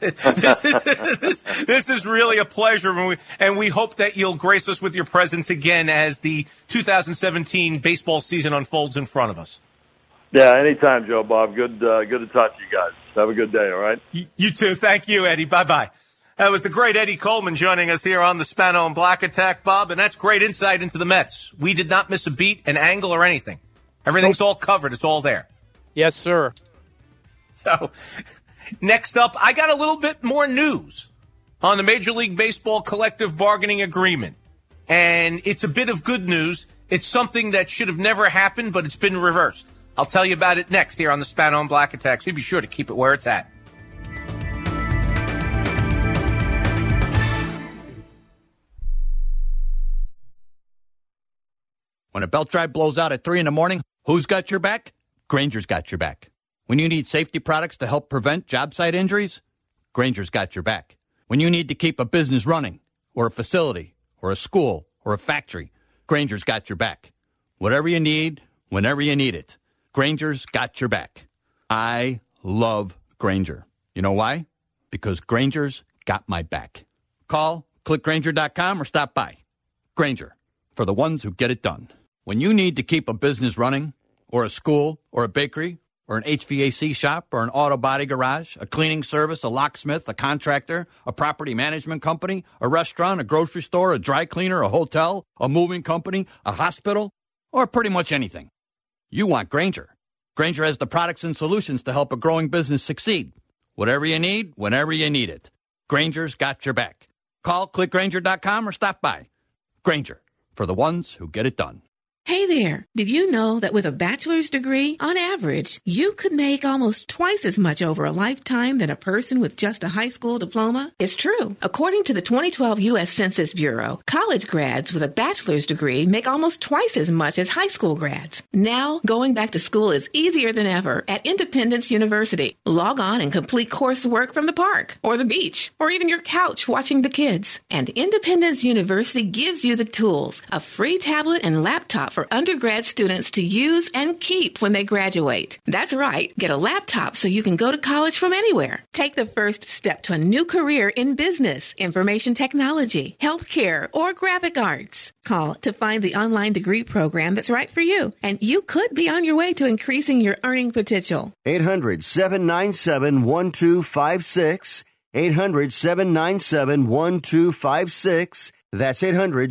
This is really a pleasure, and we hope that you'll grace us with your presence again as the 2017 baseball season unfolds in front of us. Yeah, anytime, Joe Bob. Good to talk to you guys. Have a good day, all right? You too. Thank you, Eddie. Bye-bye. That was the great Eddie Coleman joining us here on the Spano and Black Attack, Bob, and that's great insight into the Mets. We did not miss a beat, an angle, or anything. Everything's all covered. It's all there. Yes, sir. So, next up, I got a little bit more news on the Major League Baseball collective bargaining agreement, and it's a bit of good news. It's something that should have never happened, but it's been reversed. I'll tell you about it next here on the Spano and Black Attack, so be sure to keep it where it's at. When a belt drive blows out at 3 in the morning, who's got your back? Grainger's got your back. When you need safety products to help prevent job site injuries, Grainger's got your back. When you need to keep a business running, or a facility, or a school, or a factory, Grainger's got your back. Whatever you need, whenever you need it, Grainger's got your back. I love Grainger. You know why? Because Grainger's got my back. Call, click Grainger.com, or stop by. Grainger, for the ones who get it done. When you need to keep a business running, or a school, or a bakery, or an HVAC shop, or an auto body garage, a cleaning service, a locksmith, a contractor, a property management company, a restaurant, a grocery store, a dry cleaner, a hotel, a moving company, a hospital, or pretty much anything, you want Grainger. Grainger has the products and solutions to help a growing business succeed. Whatever you need, whenever you need it. Grainger's got your back. Call, click Grainger.com, or stop by. Grainger, for the ones who get it done. Hey there, did you know that with a bachelor's degree, on average, you could make almost twice as much over a lifetime than a person with just a high school diploma? It's true. According to the 2012 U.S. Census Bureau, college grads with a bachelor's degree make almost twice as much as high school grads. Now, going back to school is easier than ever at Independence University. Log on and complete coursework from the park, or the beach, or even your couch watching the kids. And Independence University gives you the tools, a free tablet and laptop for undergrad students to use and keep when they graduate. That's right. Get a laptop so you can go to college from anywhere. Take the first step to a new career in business, information technology, healthcare, or graphic arts. Call to find the online degree program that's right for you, and you could be on your way to increasing your earning potential. 800-797-1256. 800-797-1256. That's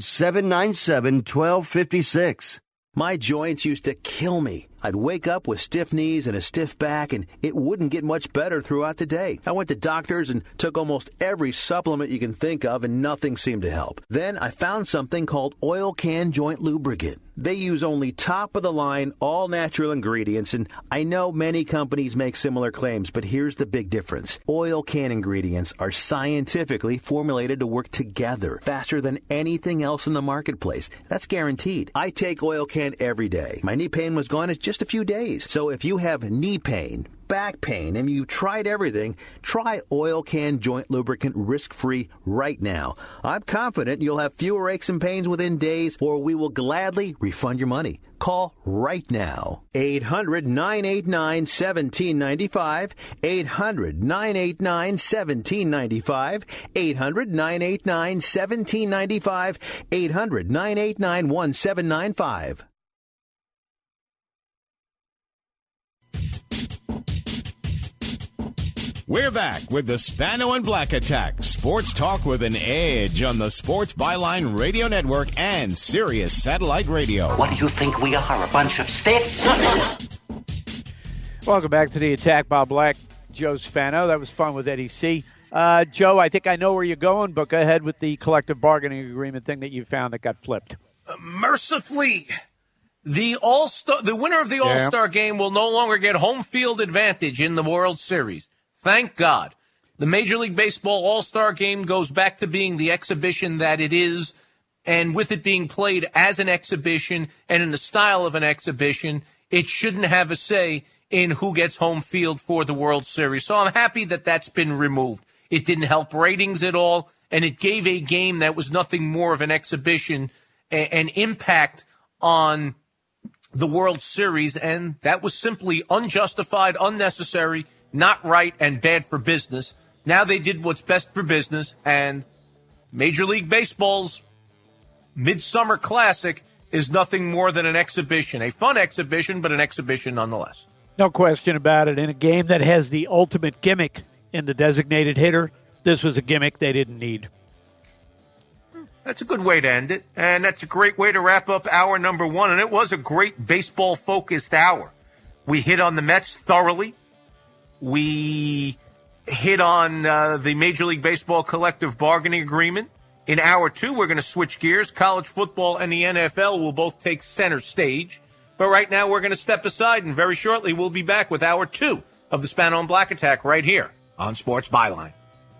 800-797-1256. My joints used to kill me. I'd wake up with stiff knees and a stiff back, and it wouldn't get much better throughout the day. I went to doctors and took almost every supplement you can think of, and nothing seemed to help. Then I found something called Oil Can Joint Lubricant. They use only top-of-the-line, all-natural ingredients, and I know many companies make similar claims, but here's the big difference. Oil Can ingredients are scientifically formulated to work together faster than anything else in the marketplace. That's guaranteed. I take Oil Can every day. My knee pain was gone in just a few days. So if you have knee pain, back pain, and you tried everything, try Oil Can Joint Lubricant risk-free right now. I'm confident you'll have fewer aches and pains within days, or we will gladly refund your money. Call right now. 800-989-1795. 800-989-1795. 800-989-1795. 800-989-1795. We're back with the Spano and Black Attack. Sports talk with an edge on the Sports Byline Radio Network and Sirius Satellite Radio. What do you think we are, a bunch of sticks? Welcome back to the Attack. Bob Black, Joe Spano. That was fun with Eddie C. Joe, I think I know where you're going, but go ahead with the collective bargaining agreement thing that you found that got flipped. Mercifully, the winner of the All-Star game will no longer get home field advantage in the World Series. Thank God. The Major League Baseball All-Star Game goes back to being the exhibition that it is, and with it being played as an exhibition and in the style of an exhibition, it shouldn't have a say in who gets home field for the World Series. So I'm happy that that's been removed. It didn't help ratings at all, and it gave a game that was nothing more of an exhibition an impact on the World Series, and that was simply unjustified, unnecessary, not right, and bad for business. Now they did what's best for business, and Major League Baseball's Midsummer Classic is nothing more than an exhibition. A fun exhibition, but an exhibition nonetheless. No question about it. In a game that has the ultimate gimmick in the designated hitter, this was a gimmick they didn't need. That's a good way to end it, and that's a great way to wrap up hour number one, and it was a great baseball-focused hour. We hit on the Mets thoroughly. We hit on the Major League Baseball collective bargaining agreement. In hour two, we're going to switch gears. College football and the NFL will both take center stage. But right now, we're going to step aside, and very shortly, we'll be back with hour two of the Spano and Black Attack right here on Sports Byline.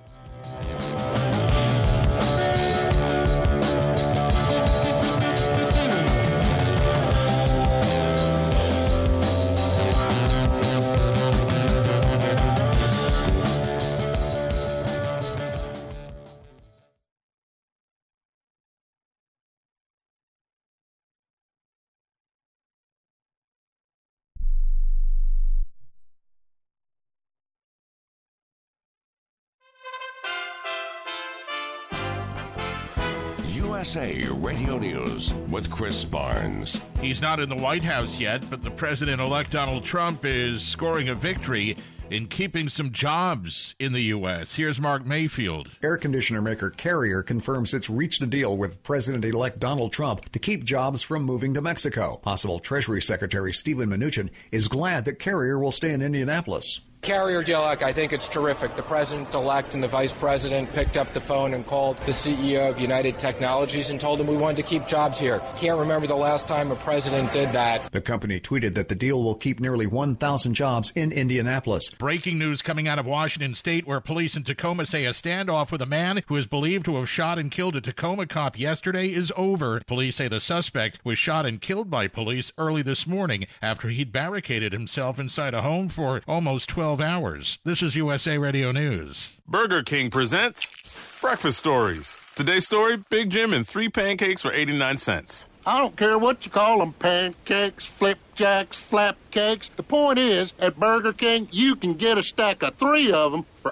USA Radio News with Chris Barnes. He's not in the White House yet, but the president-elect Donald Trump is scoring a victory in keeping some jobs in the U.S. Here's Mark Mayfield. Air conditioner maker Carrier confirms it's reached a deal with President-elect Donald Trump to keep jobs from moving to Mexico. Possible Treasury Secretary Steven Mnuchin is glad that Carrier will stay in Indianapolis. Carrier deal, I think it's terrific. The president-elect and the vice president picked up the phone and called the CEO of United Technologies and told him we wanted to keep jobs here. Can't remember the last time a president did that. The company tweeted that the deal will keep nearly 1,000 jobs in Indianapolis. Breaking news coming out of Washington State, where police in Tacoma say a standoff with a man who is believed to have shot and killed a Tacoma cop yesterday is over. Police say the suspect was shot and killed by police early this morning after he'd barricaded himself inside a home for almost 12 hours. This is USA Radio News. Burger King presents Breakfast Stories. Today's story, Big Jim and 3 pancakes for 89 cents. I don't care what you call them, pancakes, flipjacks, flapcakes. The point is, at Burger King, you can get a stack of 3 of them for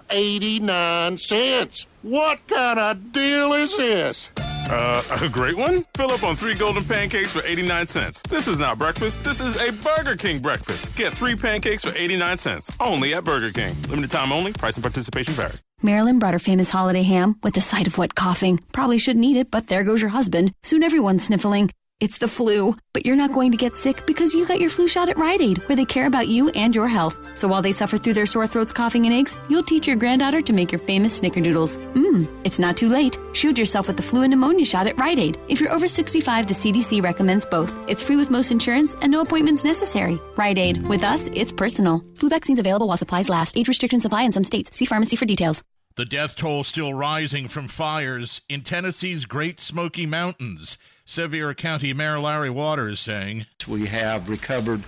89 cents. What kind of deal is this? A great one? Fill up on 3 golden pancakes for 89 cents. This is not breakfast. This is a Burger King breakfast. Get 3 pancakes for 89 cents. Only at Burger King. Limited time only. Price and participation vary. Marilyn brought her famous holiday ham with the side of wet coughing. Probably shouldn't eat it, but there goes your husband. Soon everyone's sniffling. It's the flu, but you're not going to get sick because you got your flu shot at Rite Aid, where they care about you and your health. So while they suffer through their sore throats, coughing, and aches, you'll teach your granddaughter to make your famous snickerdoodles. It's not too late. Shield yourself with the flu and pneumonia shot at Rite Aid. If you're over 65, the CDC recommends both. It's free with most insurance and no appointments necessary. Rite Aid. With us, it's personal. Flu vaccines available while supplies last. Age restrictions apply in some states. See pharmacy for details. The death toll still rising from fires in Tennessee's Great Smoky Mountains. Sevier County Mayor Larry Waters saying, "We have recovered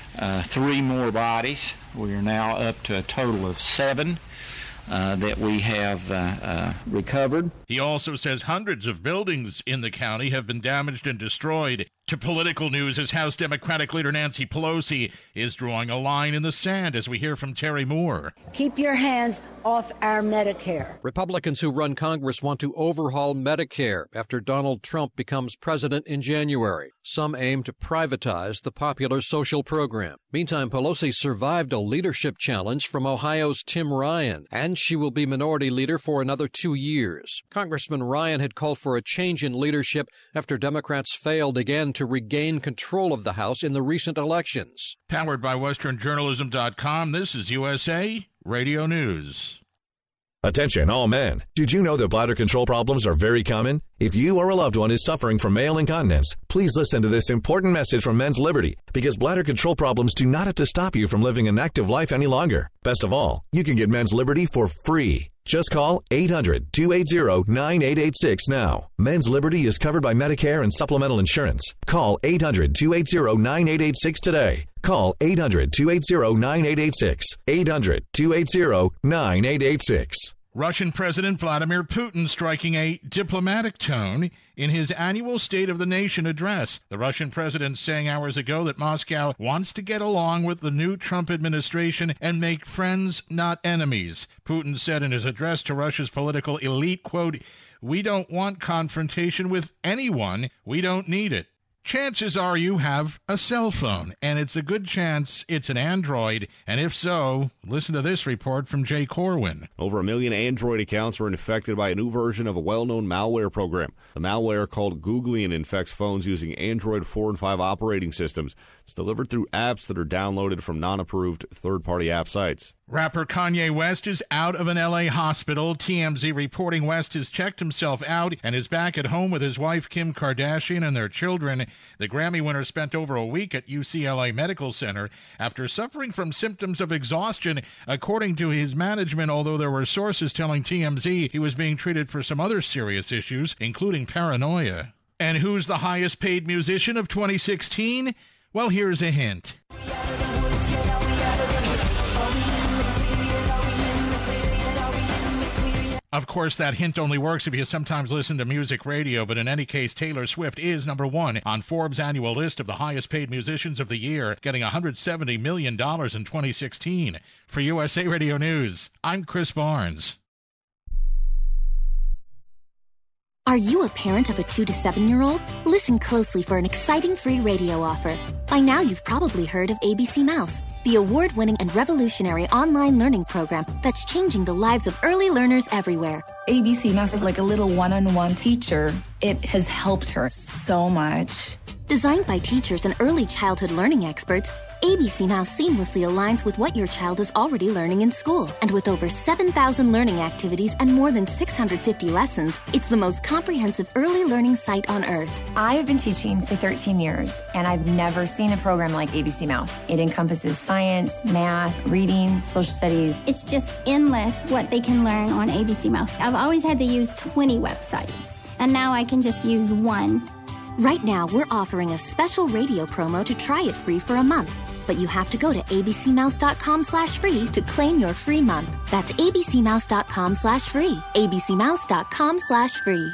3 more bodies. We are now up to a total of 7 that we have recovered." He also says hundreds of buildings in the county have been damaged and destroyed. To political news, as House Democratic leader Nancy Pelosi is drawing a line in the sand, as we hear from Terry Moore. Keep your hands off our Medicare. Republicans who run Congress want to overhaul Medicare after Donald Trump becomes president in January. Some aim to privatize the popular social program. Meantime, Pelosi survived a leadership challenge from Ohio's Tim Ryan, and she will be minority leader for another 2 years. Congressman Ryan had called for a change in leadership after Democrats failed again to regain control of the House in the recent elections. Powered by WesternJournalism.com, this is USA Radio News. Attention, all men. Did you know that bladder control problems are very common? If you or a loved one is suffering from male incontinence, please listen to this important message from Men's Liberty, because bladder control problems do not have to stop you from living an active life any longer. Best of all, you can get Men's Liberty for free. Just call 800-280-9886 now. Men's Liberty is covered by Medicare and supplemental insurance. Call 800-280-9886 today. Call 800-280-9886. 800-280-9886. Russian President Vladimir Putin striking a diplomatic tone in his annual State of the Nation address. The Russian president saying hours ago that Moscow wants to get along with the new Trump administration and make friends, not enemies. Putin said in his address to Russia's political elite, quote, "We don't want confrontation with anyone. We don't need it." Chances are you have a cell phone, and it's a good chance it's an Android. And if so, listen to this report from Jay Corwin. Over 1 million Android accounts were infected by a new version of a well-known malware program. The malware, called Googlian, infects phones using Android 4 and 5 operating systems. It's delivered through apps that are downloaded from non-approved third-party app sites. Rapper Kanye West is out of an L.A. hospital. TMZ reporting West has checked himself out and is back at home with his wife Kim Kardashian and their children. The Grammy winner spent over a week at UCLA Medical Center after suffering from symptoms of exhaustion, according to his management, although there were sources telling TMZ he was being treated for some other serious issues, including paranoia. And who's the highest paid musician of 2016? Well, here's a hint. Of course, that hint only works if you sometimes listen to music radio, but in any case, Taylor Swift is number 1 on Forbes' annual list of the highest paid musicians of the year, getting $170 million in 2016. For USA Radio News, I'm Chris Barnes. Are you a parent of a 2 to 7-year-old? Listen closely for an exciting free radio offer. By now, you've probably heard of ABC Mouse, the award-winning and revolutionary online learning program that's changing the lives of early learners everywhere. ABC Mouse is like a little one-on-one teacher. It has helped her so much. Designed by teachers and early childhood learning experts, ABC Mouse seamlessly aligns with what your child is already learning in school. And with over 7,000 learning activities and more than 650 lessons, it's the most comprehensive early learning site on earth. I have been teaching for 13 years, and I've never seen a program like ABC Mouse. It encompasses science, math, reading, social studies. It's just endless what they can learn on ABC Mouse. I've always had to use 20 websites, and now I can just use one. Right now, we're offering a special radio promo to try it free for a month. But you have to go to abcmouse.com/free to claim your free month. That's abcmouse.com/free. abcmouse.com/free.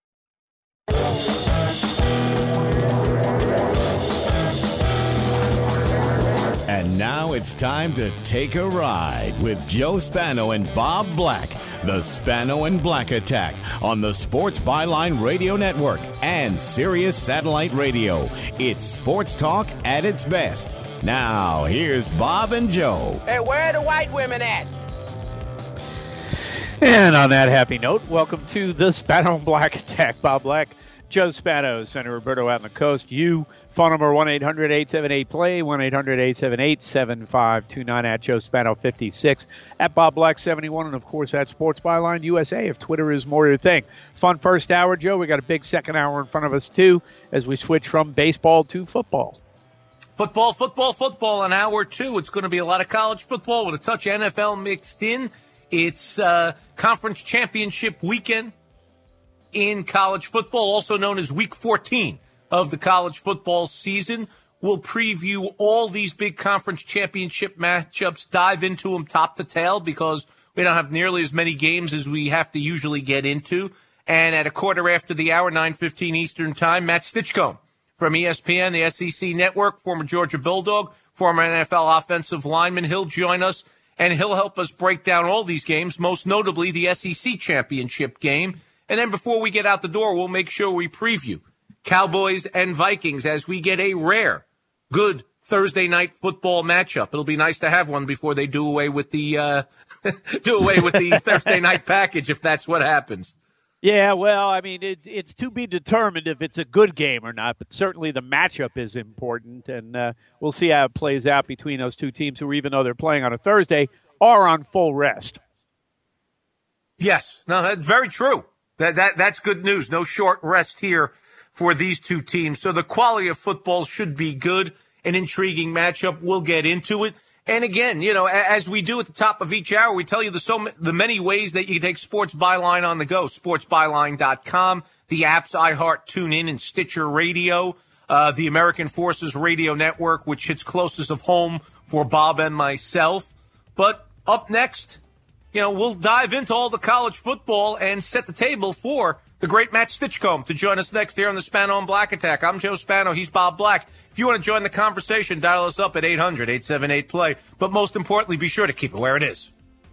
And now it's time to take a ride with Joe Spano and Bob Black. The Spano and Black Attack on the Sports Byline Radio Network and Sirius Satellite Radio. It's sports talk at its best. Now, here's Bob and Joe. Hey, where are the white women at? And on that happy note, welcome to the Spano and Black Attack. Bob Black, Joe Spano, Senator Roberto out on the coast. You, phone number 1-800-878-PLAY, 1-800-878-7529, at Joe Spano 56, at Bob Black 71, and of course at Sports Byline USA if Twitter is more your thing. Fun first hour, Joe. We got a big second hour in front of us too as we switch from baseball to football. Football in hour two. It's going to be a lot of college football with a touch of NFL mixed in. It's conference championship weekend in college football, also known as Week 14 of the college football season. We'll preview all these big conference championship matchups, dive into them top to tail because we don't have nearly as many games as we have to usually get into. And at a quarter after the hour, 9:15 Eastern Time, Matt Stinchcomb from ESPN, the SEC Network, former Georgia Bulldog, former NFL offensive lineman. He'll join us, and he'll help us break down all these games, most notably the SEC championship game. And then before we get out the door, we'll make sure we preview Cowboys and Vikings as we get a rare, good Thursday night football matchup. It'll be nice to have one before they do away with the Thursday night package, if that's what happens. Yeah, well, I mean, it's to be determined if it's a good game or not, but certainly the matchup is important, and we'll see how it plays out between those two teams who, even though they're playing on a Thursday, are on full rest. Yes, no, that's very true. That's good news. No short rest here for these two teams. So the quality of football should be good, an intriguing matchup. We'll get into it. And again, you know, as we do at the top of each hour, we tell you the many ways that you can take Sports Byline on the go. SportsByline.com, the apps iHeart, TuneIn, and Stitcher Radio, the American Forces Radio Network, which hits closest of home for Bob and myself. But up next, you know, we'll dive into all the college football and set the table for the great Matt Stinchcomb to join us next here on the Spano and Black Attack. I'm Joe Spano. He's Bob Black. If you want to join the conversation, dial us up at 800-878-PLAY. But most importantly, be sure to keep it where it is.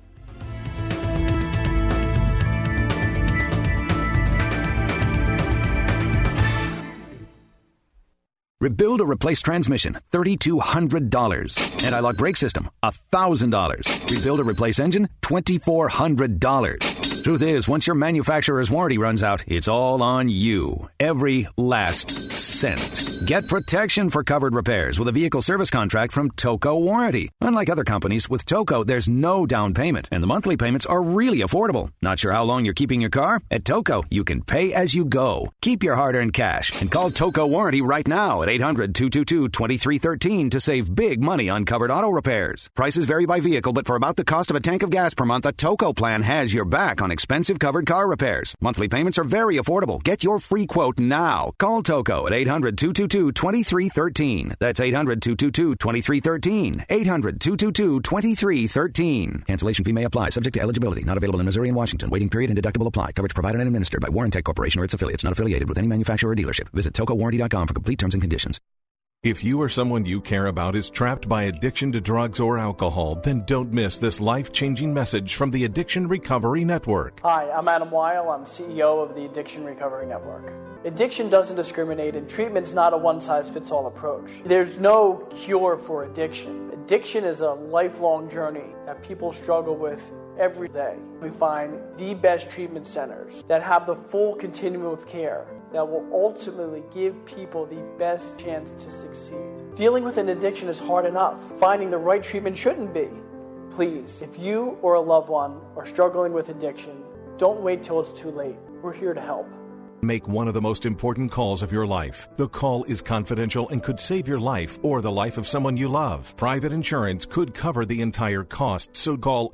Rebuild or replace transmission, $3,200. Anti-lock brake system, $1,000. Rebuild or replace engine, $2,400. Truth is, once your manufacturer's warranty runs out, it's all on you. Every last cent. Get protection for covered repairs with a vehicle service contract from Toco Warranty. Unlike other companies, with Toco, there's no down payment, and the monthly payments are really affordable. Not sure how long you're keeping your car? At Toco, you can pay as you go. Keep your hard-earned cash and call Toco Warranty right now at 800-222-2313 to save big money on covered auto repairs. Prices vary by vehicle, but for about the cost of a tank of gas per month, a Toco plan has your back on expensive covered car repairs. Monthly payments are very affordable. Get your free quote now. Call Toco at 800-222-2313. That's 800-222-2313. 800-222-2313. Cancellation fee may apply. Subject to eligibility. Not available in Missouri and Washington. Waiting period and deductible apply. Coverage provided and administered by Warrantech Corporation or its affiliates. Not affiliated with any manufacturer or dealership. Visit TocoWarranty.com for complete terms and conditions. If you or someone you care about is trapped by addiction to drugs or alcohol, then don't miss this life-changing message from the Addiction Recovery Network. Hi, I'm Adam Weil. I'm CEO of the Addiction Recovery Network. Addiction doesn't discriminate, and treatment's not a one-size-fits-all approach. There's no cure for addiction. Addiction is a lifelong journey that people struggle with every day. We find the best treatment centers that have the full continuum of care that will ultimately give people the best chance to succeed. Dealing with an addiction is hard enough. Finding the right treatment shouldn't be. Please, if you or a loved one are struggling with addiction, don't wait till it's too late. We're here to help. Make one of the most important calls of your life. The call is confidential and could save your life or the life of someone you love. Private insurance could cover the entire cost, so call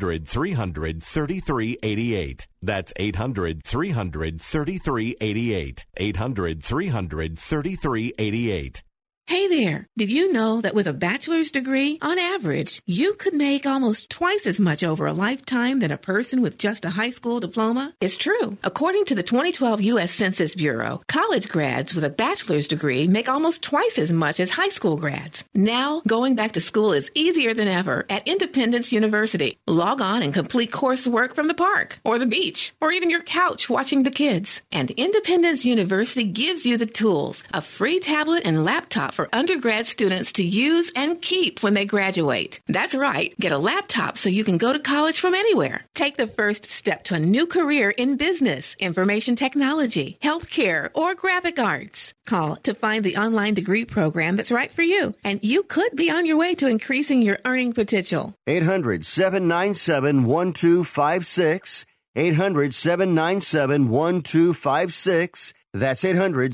800-300-3388. That's 800-300-3388. 800-300-3388. Hey there, did you know that with a bachelor's degree, on average, you could make almost twice as much over a lifetime than a person with just a high school diploma? It's true. According to the 2012 U.S. Census Bureau, college grads with a bachelor's degree make almost twice as much as high school grads. Now, going back to school is easier than ever at Independence University. Log on and complete coursework from the park, or the beach, or even your couch watching the kids. And Independence University gives you the tools, a free tablet and laptop for undergrad students to use and keep when they graduate. That's right. Get a laptop so you can go to college from anywhere. Take the first step to a new career in business, information technology, healthcare, or graphic arts. Call to find the online degree program that's right for you, and you could be on your way to increasing your earning potential. 800-797-1256. 800-797-1256. That's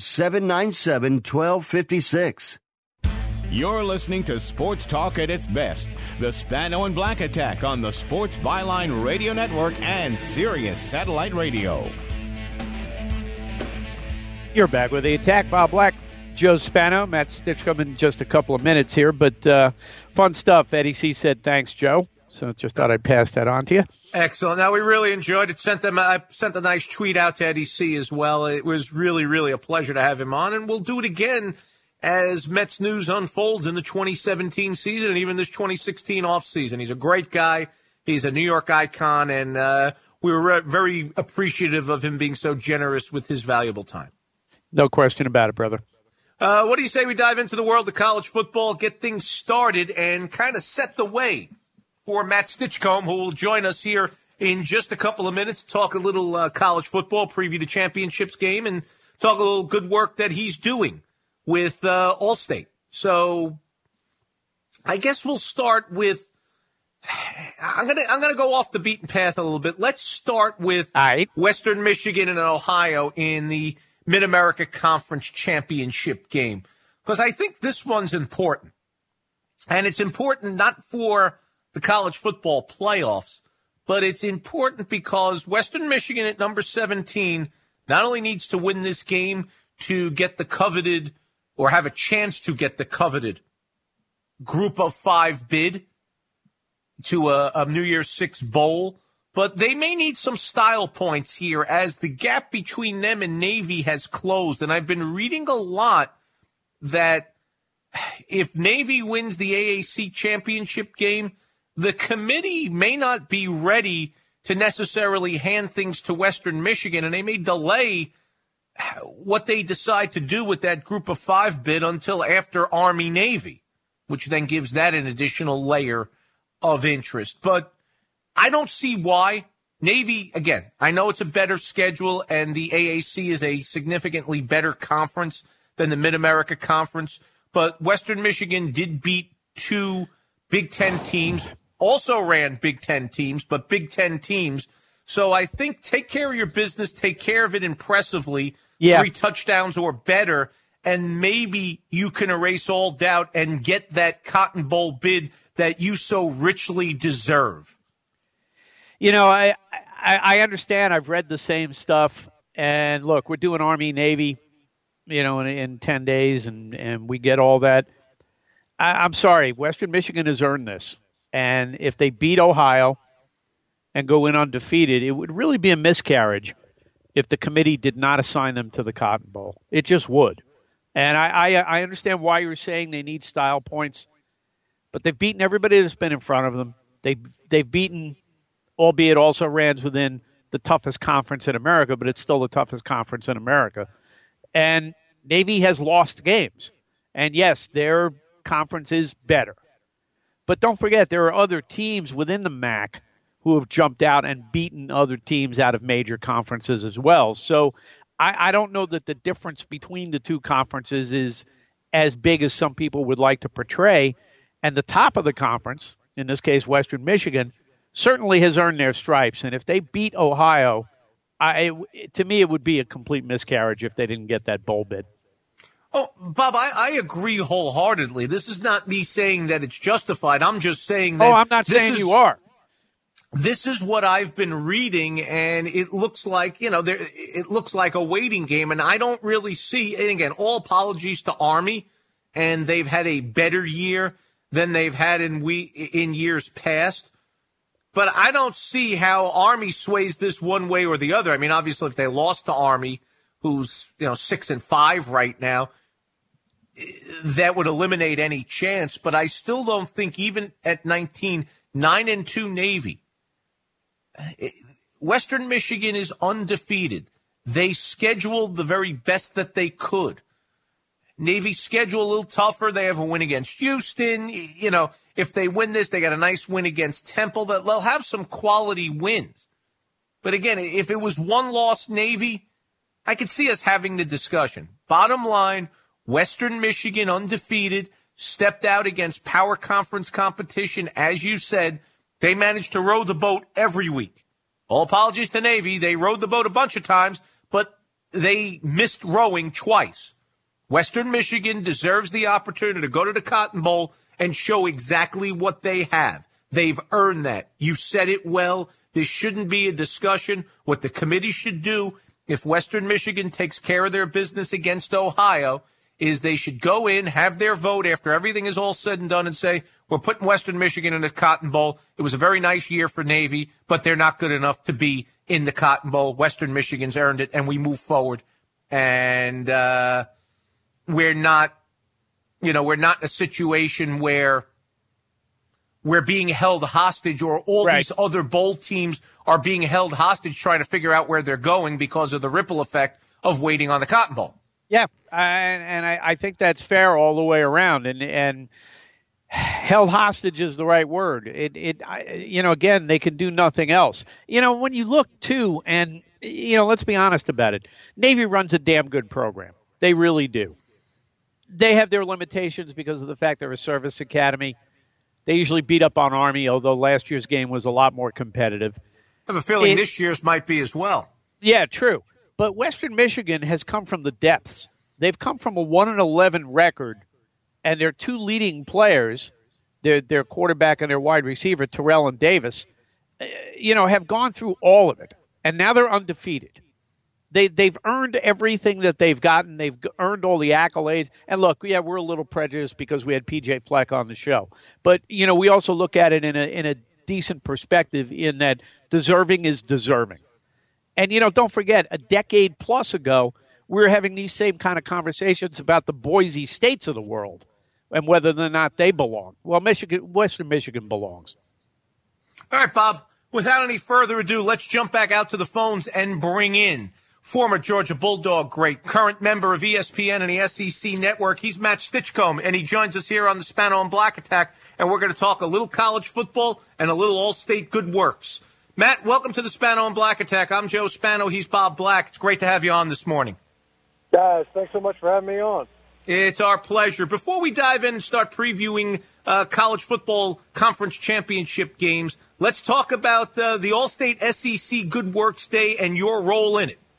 800-797-1256. You're listening to Sports Talk at its best. The Spano and Black Attack on the Sports Byline Radio Network and Sirius Satellite Radio. You're back with the Attack. Bob Black, Joe Spano, Matt Stinchcomb in just a couple of minutes here. But fun stuff. Eddie C. said, thanks, Joe. So just thought I'd pass that on to you. Excellent. Now, we really enjoyed it. I sent a nice tweet out to Eddie C. as well. It was really, really a pleasure to have him on, and we'll do it again as Mets news unfolds in the 2017 season and even this 2016 offseason. He's a great guy. He's a New York icon, and we were very appreciative of him being so generous with his valuable time. No question about it, brother. What do you say we dive into the world of college football, get things started, and kind of set the way for Matt Stinchcomb, who will join us here in just a couple of minutes, talk a little college football, preview the championships game, and talk a little good work that he's doing with Allstate. So I guess we'll start with I'm gonna go off the beaten path a little bit. Let's start with Western Michigan and Ohio in the Mid-America Conference Championship game, because I think this one's important. And it's important not for the college football playoffs, but it's important because Western Michigan at number 17 not only needs to win this game to get the coveted or have a chance to get the coveted Group of 5 bid to a New Year's Six bowl, but they may need some style points here as the gap between them and Navy has closed. And I've been reading a lot that if Navy wins the AAC championship game, the committee may not be ready to necessarily hand things to Western Michigan, and they may delay what they decide to do with that Group of 5 bid until after Army-Navy, which then gives that an additional layer of interest. But I don't see why. Navy, again, I know it's a better schedule, and the AAC is a significantly better conference than the Mid-America Conference, but Western Michigan did beat 2 Big Ten teams, also ran Big Ten teams, but Big Ten teams. So I think take care of your business, take care of it impressively, 3 touchdowns or better, and maybe you can erase all doubt and get that Cotton Bowl bid that you so richly deserve. You know, I understand. I've read the same stuff. And look, we're doing Army-Navy, you know, in 10 days, and we get all that. I'm sorry. Western Michigan has earned this. And if they beat Ohio and go in undefeated, it would really be a miscarriage if the committee did not assign them to the Cotton Bowl. It just would. And I understand why you're saying they need style points, but they've beaten everybody that's been in front of them. They've beaten, albeit also Rams within the toughest conference in America, but it's still the toughest conference in America. And Navy has lost games. And yes, their conference is better. But don't forget, there are other teams within the MAC who have jumped out and beaten other teams out of major conferences as well. So I don't know that the difference between the two conferences is as big as some people would like to portray. And the top of the conference, in this case Western Michigan, certainly has earned their stripes. And if they beat Ohio, to me it would be a complete miscarriage if they didn't get that bowl bid. Oh, Bob, I agree wholeheartedly. This is not me saying that it's justified. I'm just saying that. Oh, I'm not saying you are. This is what I've been reading, and it looks like, it looks like a waiting game, and I don't really see, and again, all apologies to Army, and they've had a better year than they've had in years past, but I don't see how Army sways this one way or the other. I mean, obviously, if they lost to Army, who's 6-5 right now, that would eliminate any chance, but I still don't think even at 19, 9-2 Navy, Western Michigan is undefeated. They scheduled the very best that they could. Navy schedule a little tougher. They have a win against Houston. If they win this, they got a nice win against Temple. They'll have some quality wins. But again, if it was one-loss Navy, I could see us having the discussion. Bottom line, Western Michigan undefeated, stepped out against power conference competition. As you said, they managed to row the boat every week. All apologies to Navy. They rowed the boat a bunch of times, but they missed rowing twice. Western Michigan deserves the opportunity to go to the Cotton Bowl and show exactly what they have. They've earned that. You said it well. This shouldn't be a discussion. What the committee should do, if Western Michigan takes care of their business against Ohio, is they should go in, have their vote after everything is all said and done, and say, we're putting Western Michigan in the Cotton Bowl. It was a very nice year for Navy, but they're not good enough to be in the Cotton Bowl. Western Michigan's earned it, and we move forward. And we're not in a situation where we're being held hostage, or all these other bowl teams are being held hostage trying to figure out where they're going because of the ripple effect of waiting on the Cotton Bowl. Yeah, and I think that's fair all the way around, and held hostage is the right word. Again, they can do nothing else. When you look too, and let's be honest about it, Navy runs a damn good program. They really do. They have their limitations because of the fact they're a service academy. They usually beat up on Army, although last year's game was a lot more competitive. I have a feeling this year's might be as well. Yeah, true. But Western Michigan has come from the depths. They've come from a 1-11 record, and their two leading players, their quarterback and their wide receiver, Terrell and Davis, have gone through all of it, and now they're undefeated. They've earned everything that they've gotten. They've earned all the accolades. And look, yeah, we're a little prejudiced because we had PJ Fleck on the show, but we also look at it in a decent perspective in that deserving is deserving. And, don't forget, a decade plus ago, we were having these same kind of conversations about the Boise States of the world and whether or not they belong. Well, Western Michigan belongs. All right, Bob, without any further ado, let's jump back out to the phones and bring in former Georgia Bulldog great, current member of ESPN and the SEC Network. He's Matt Stinchcomb, and he joins us here on the Spano and Black Attack, and we're going to talk a little college football and a little All-State good works. Matt, welcome to the Spano and Black Attack. I'm Joe Spano. He's Bob Black. It's great to have you on this morning. Guys, thanks so much for having me on. It's our pleasure. Before we dive in and start previewing college football conference championship games, let's talk about the All-State SEC Good Works Day and your role in it.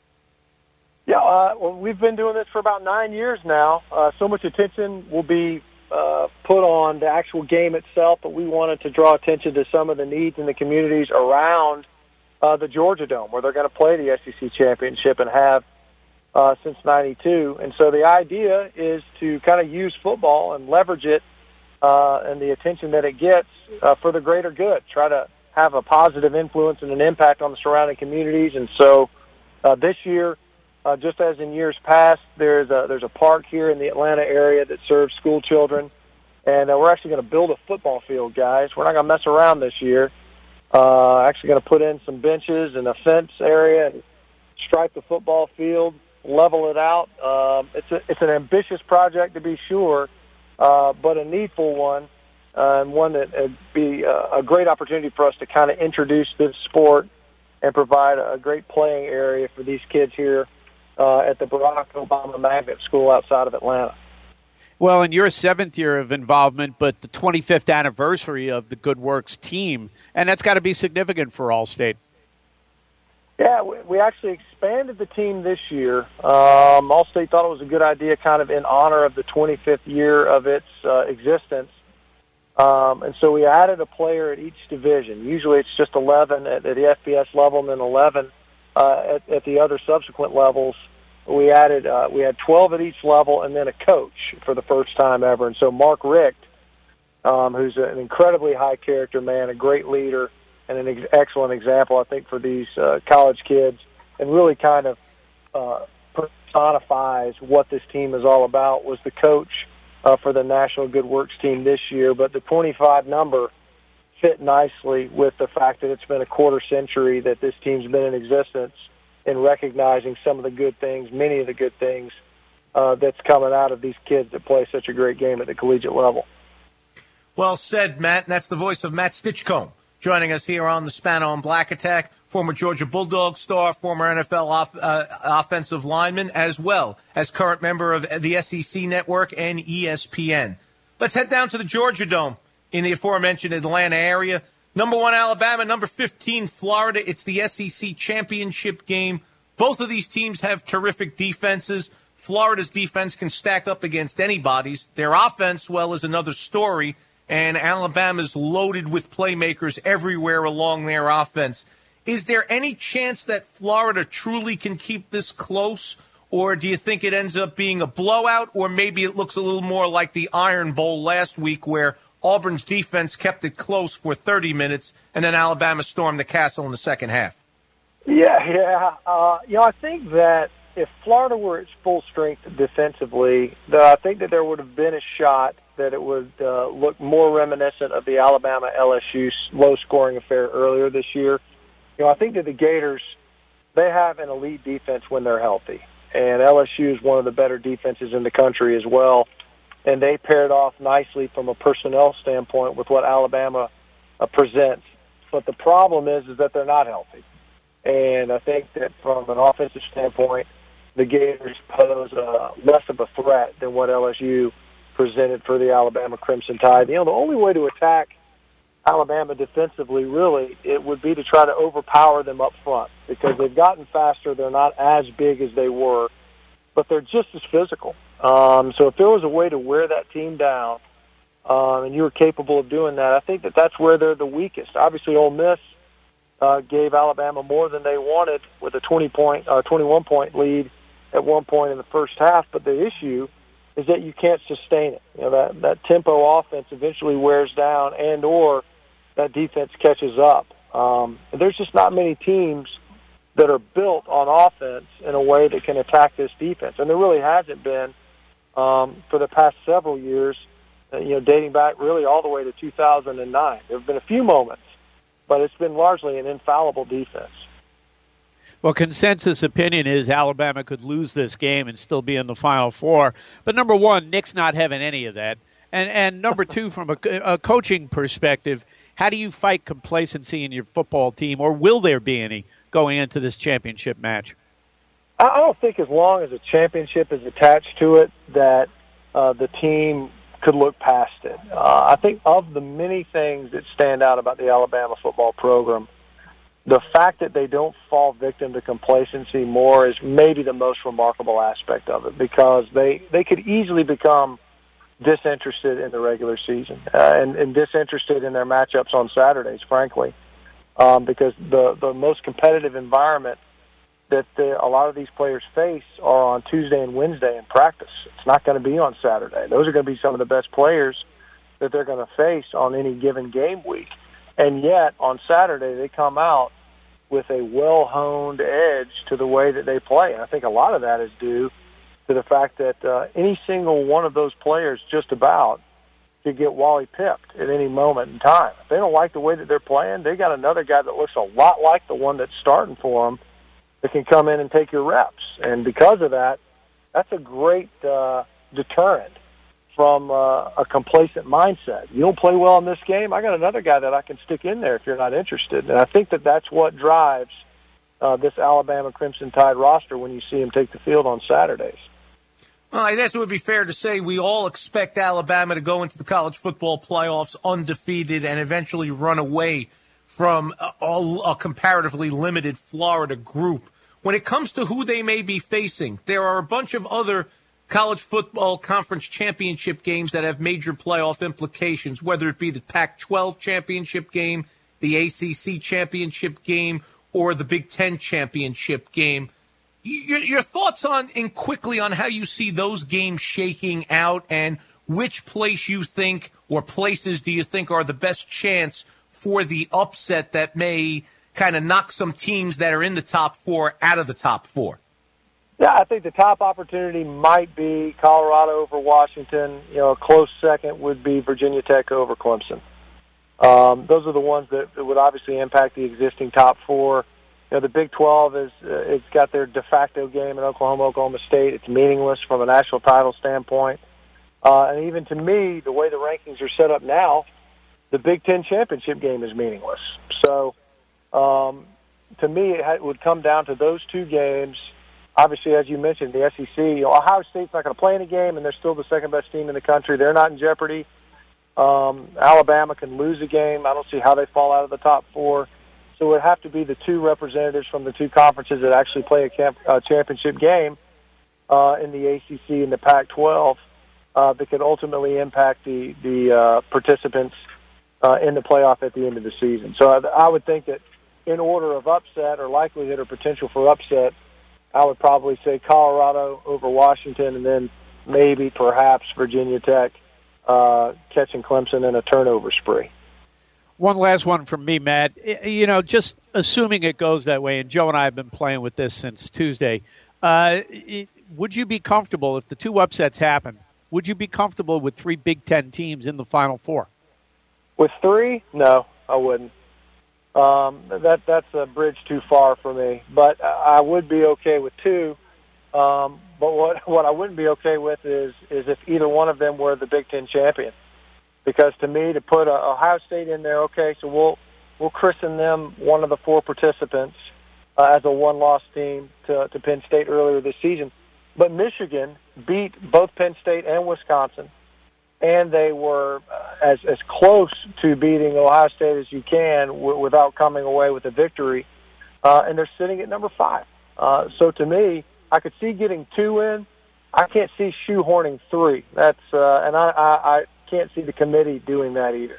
Yeah, we've been doing this for about 9 years now. So much attention will be put on the actual game itself, but we wanted to draw attention to some of the needs in the communities around the Georgia Dome, where they're going to play the SEC championship and have since '92. And so the idea is to kind of use football and leverage it and the attention that it gets for the greater good. Try to have a positive influence and an impact on the surrounding communities. And so this year, just as in years past, there's a park here in the Atlanta area that serves school children, and we're actually going to build a football field, guys. We're not going to mess around this year. Actually going to put in some benches and a fence area and stripe the football field, level it out. It's an ambitious project to be sure, but a needful one. and one that would be a great opportunity for us to kind of introduce this sport and provide a great playing area for these kids here at the Barack Obama Magnet School outside of Atlanta. Well, in your 7th year of involvement, but the 25th anniversary of the Good Works team, and that's got to be significant for Allstate. Yeah, we actually expanded the team this year. Allstate thought it was a good idea kind of in honor of the 25th year of its existence. And so we added a player at each division. Usually it's just 11 at the FBS level and then 11 at the other subsequent levels. We had 12 at each level and then a coach for the first time ever. And so Mark Richt, who's an incredibly high character man, a great leader, and an excellent example, I think, for these college kids, and really kind of personifies what this team is all about, was the coach for the National Good Works team this year. But the 25 number fit nicely with the fact that it's been a quarter century that this team's been in existence, and recognizing some of the good things, many of the good things that's coming out of these kids that play such a great game at the collegiate level. Well said, Matt. And that's the voice of Matt Stinchcomb joining us here on the Spano and Black Attack, former Georgia Bulldog star, former NFL offensive lineman, as well as current member of the SEC Network and ESPN. Let's head down to the Georgia Dome in the aforementioned Atlanta area. Number 1, Alabama. Number 15, Florida. It's the SEC championship game. Both of these teams have terrific defenses. Florida's defense can stack up against anybody's. Their offense, well, is another story. And Alabama's loaded with playmakers everywhere along their offense. Is there any chance that Florida truly can keep this close? Or do you think it ends up being a blowout? Or maybe it looks a little more like the Iron Bowl last week, where Auburn's defense kept it close for 30 minutes, and then Alabama stormed the castle in the second half? Yeah. I think that if Florida were at full strength defensively, I think that there would have been a shot that it would look more reminiscent of the Alabama-LSU low-scoring affair earlier this year. I think that the Gators, they have an elite defense when they're healthy, and LSU is one of the better defenses in the country as well. And they paired off nicely from a personnel standpoint with what Alabama presents. But the problem is that they're not healthy. And I think that from an offensive standpoint, the Gators pose less of a threat than what LSU presented for the Alabama Crimson Tide. The only way to attack Alabama defensively, really, it would be to try to overpower them up front, because they've gotten faster. They're not as big as they were, but they're just as physical. So if there was a way to wear that team down, and you were capable of doing that, I think that that's where they're the weakest. Obviously, Ole Miss gave Alabama more than they wanted with a 21-point lead at one point in the first half, but the issue is that you can't sustain it. That tempo offense eventually wears down, and or that defense catches up. There's just not many teams that are built on offense in a way that can attack this defense, and there really hasn't been for the past several years, dating back really all the way to 2009. There have been a few moments, but it's been largely an infallible defense. Well, consensus opinion is Alabama could lose this game and still be in the Final Four. But number one, Nick's not having any of that. And number two, from a coaching perspective, how do you fight complacency in your football team, or will there be any going into this championship match? I don't think as long as a championship is attached to it that the team could look past it. I think of the many things that stand out about the Alabama football program, the fact that they don't fall victim to complacency more is maybe the most remarkable aspect of it, because they could easily become disinterested in the regular season and disinterested in their matchups on Saturdays, frankly, because the most competitive environment that a lot of these players face are on Tuesday and Wednesday in practice. It's not going to be on Saturday. Those are going to be some of the best players that they're going to face on any given game week. And yet, on Saturday, they come out with a well-honed edge to the way that they play. And I think a lot of that is due to the fact that any single one of those players just about could get Wally pipped at any moment in time. If they don't like the way that they're playing, they got another guy that looks a lot like the one that's starting for them that can come in and take your reps. And because of that, that's a great deterrent from a complacent mindset. You don't play well in this game, I got another guy that I can stick in there if you're not interested. And I think that that's what drives this Alabama Crimson Tide roster when you see them take the field on Saturdays. Well, I guess it would be fair to say we all expect Alabama to go into the college football playoffs undefeated and eventually run away from a comparatively limited Florida group. When it comes to who they may be facing, there are a bunch of other college football conference championship games that have major playoff implications, whether it be the Pac-12 championship game, the ACC championship game, or the Big Ten championship game. Your thoughts quickly on how you see those games shaking out and which place you think or places do you think are the best chance for the upset that may kind of knock some teams that are in the top four out of the top four? Yeah, I think the top opportunity might be Colorado over Washington. A close second would be Virginia Tech over Clemson. Those are the ones that would obviously impact the existing top four. The Big 12 it's got their de facto game in Oklahoma State. It's meaningless from a national title standpoint. And even to me, the way the rankings are set up now, the Big Ten championship game is meaningless. So, to me, it would come down to those two games. Obviously, as you mentioned, the SEC, Ohio State's not going to play in a game, and they're still the second-best team in the country. They're not in jeopardy. Alabama can lose a game. I don't see how they fall out of the top four. So it would have to be the two representatives from the two conferences that actually play a championship game in the ACC and the Pac-12 that could ultimately impact the participants in the playoff at the end of the season. So I would think that in order of upset or likelihood or potential for upset, I would probably say Colorado over Washington, and then maybe perhaps Virginia Tech catching Clemson in a turnover spree. One last one from me, Matt. Just assuming it goes that way, and Joe and I have been playing with this since Tuesday, would you be comfortable if the two upsets happen? Would you be comfortable with 3 Big Ten teams in the Final Four? With 3? No, I wouldn't. That's a bridge too far for me. But I would be okay with 2. But what I wouldn't be okay with is if either one of them were the Big Ten champion. Because to me, to put Ohio State in there, okay, so we'll christen them one of the 4 participants as a one-loss team to Penn State earlier this season. But Michigan beat both Penn State and Wisconsin, and they were as close to beating Ohio State as you can without coming away with a victory, and they're sitting at number 5. So to me, I could see getting 2 in. I can't see shoehorning 3. That's and I can't see the committee doing that either.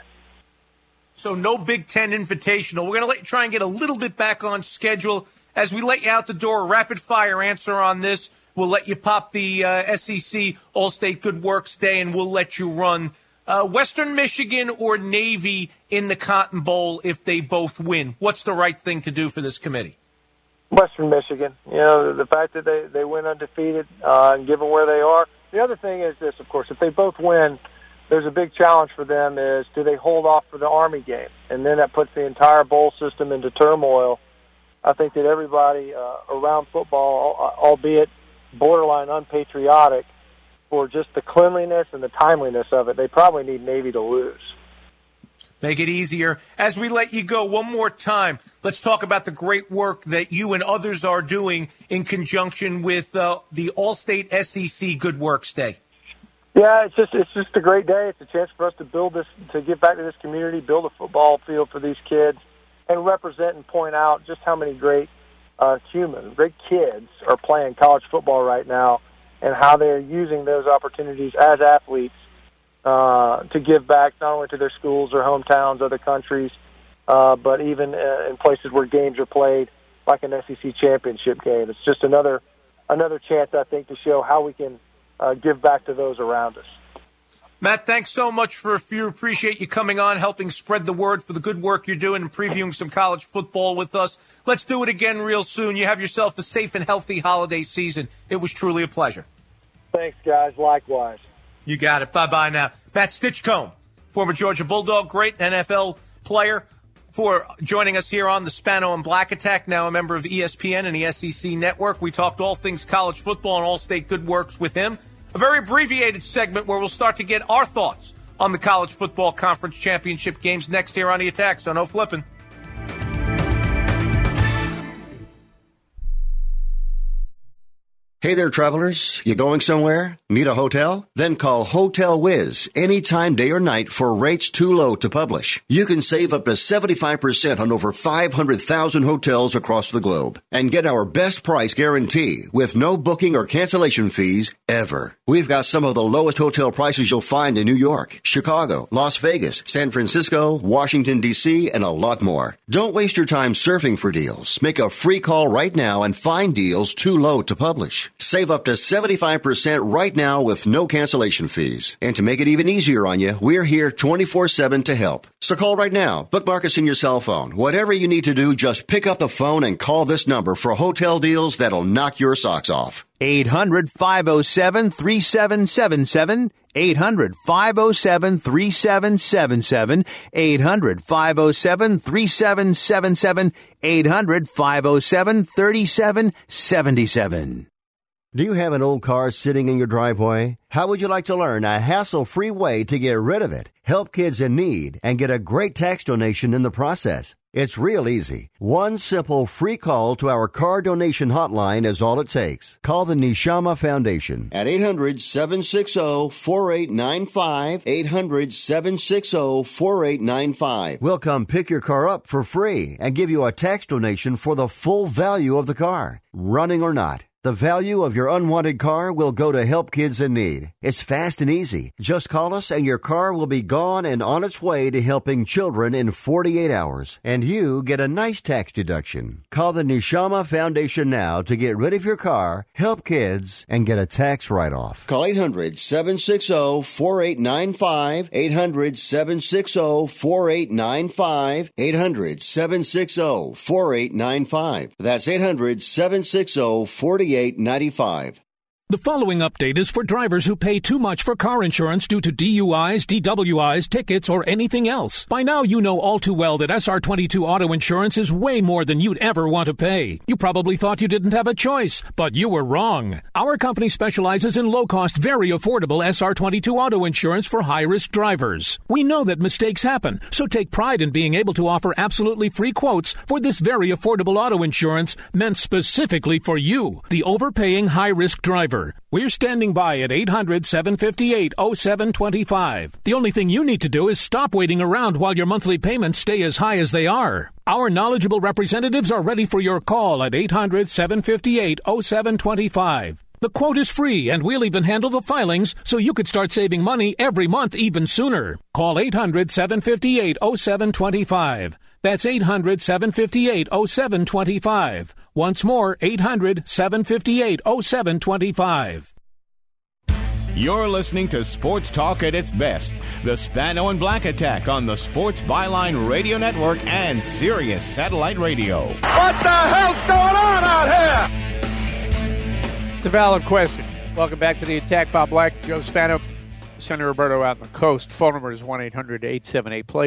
So no Big Ten Invitational. We're going to let you try and get a little bit back on schedule. As we let you out the door, a rapid-fire answer on this. We'll let you pop the SEC All-State Good Works Day, and we'll let you run Western Michigan or Navy in the Cotton Bowl if they both win. What's the right thing to do for this committee? Western Michigan. The fact that they went undefeated, and given where they are. The other thing is this, of course, if they both win, there's a big challenge for them is, do they hold off for the Army game? And then that puts the entire bowl system into turmoil. I think that everybody around football, albeit borderline unpatriotic, for just the cleanliness and the timeliness of it, they probably need Navy to lose. Make it easier. As we let you go, one more time, let's talk about the great work that you and others are doing in conjunction with the All-State SEC Good Works Day. Yeah, it's just a great day. It's a chance for us to build this, to give back to this community, build a football field for these kids, and represent and point out just how many great great kids are playing college football right now, and how they're using those opportunities as athletes to give back not only to their schools or hometowns, other countries, but even in places where games are played, like an SEC championship game. It's just another chance, I think, to show how we can give back to those around us. Matt, thanks so much for a few. Appreciate you coming on, helping spread the word for the good work you're doing and previewing some college football with us. Let's do it again real soon. You have yourself a safe and healthy holiday season. It was truly a pleasure. Thanks, guys. Likewise. You got it. Bye-bye now. Matt Stinchcomb, former Georgia Bulldog, great NFL player, for joining us here on the Spano and Black Attack, now a member of ESPN and the SEC Network. We talked all things college football and All-State Good Works with him. a very abbreviated segment where we'll start to get our thoughts on the College Football Conference Championship games next here on The Attack, so no flipping. Hey there, travelers. You going somewhere? Need a hotel? Then call Hotel Wiz anytime, day or night, for rates too low to publish. You can save up to 75% on over 500,000 hotels across the globe and get our best price guarantee with no booking or cancellation fees ever. We've got some of the lowest hotel prices you'll find in New York, Chicago, Las Vegas, San Francisco, Washington, D.C., and a lot more. Don't waste your time surfing for deals. Make a free call right now and find deals too low to publish. Save up to 75% right now with no cancellation fees. And to make it even easier on you, we're here 24/7 to help. So call right now. Bookmark us in your cell phone. Whatever you need to do, just pick up the phone and call this number for hotel deals that'll knock your socks off. 800-507-3777. 800-507-3777. 800-507-3777. 800-507-3777. Do you have an old car sitting in your driveway? How would you like to learn a hassle-free way to get rid of it, help kids in need, and get a great tax donation in the process? It's real easy. One simple free call to our car donation hotline is all it takes. Call the Neshama Foundation at 800-760-4895, 800-760-4895. We'll come pick your car up for free and give you a tax donation for the full value of the car, running or not. The value of your unwanted car will go to help kids in need. It's fast and easy. Just call us and your car will be gone and on its way to helping children in 48 hours. And you get a nice tax deduction. Call the Neshama Foundation now to get rid of your car, help kids, and get a tax write-off. Call 800-760-4895, 800-760-4895, 800-760-4895. That's 800-760-4895. The following update is for drivers who pay too much for car insurance due to DUIs, DWIs, tickets, or anything else. By now, you know all too well that SR22 auto insurance is way more than you'd ever want to pay. You probably thought you didn't have a choice, but you were wrong. Our company specializes in low-cost, very affordable SR22 auto insurance for high-risk drivers. We know that mistakes happen, so take pride in being able to offer absolutely free quotes for this very affordable auto insurance meant specifically for you, the overpaying high-risk driver. We're standing by at 800-758-0725. The only thing you need to do is stop waiting around while your monthly payments stay as high as they are. Our knowledgeable representatives are ready for your call at 800-758-0725. The quote is free, and we'll even handle the filings so you could start saving money every month even sooner. Call 800-758-0725. That's 800-758-0725. Once more, 800-758-0725. You're listening to Sports Talk at its best. The Spano and Black Attack on the Sports Byline Radio Network and Sirius Satellite Radio. What the hell's going on out here? It's a valid question. Welcome back to The Attack. Bob Black, Joe Spano, Senator Roberto out on the coast. Phone number is 1-800-878-PLAY,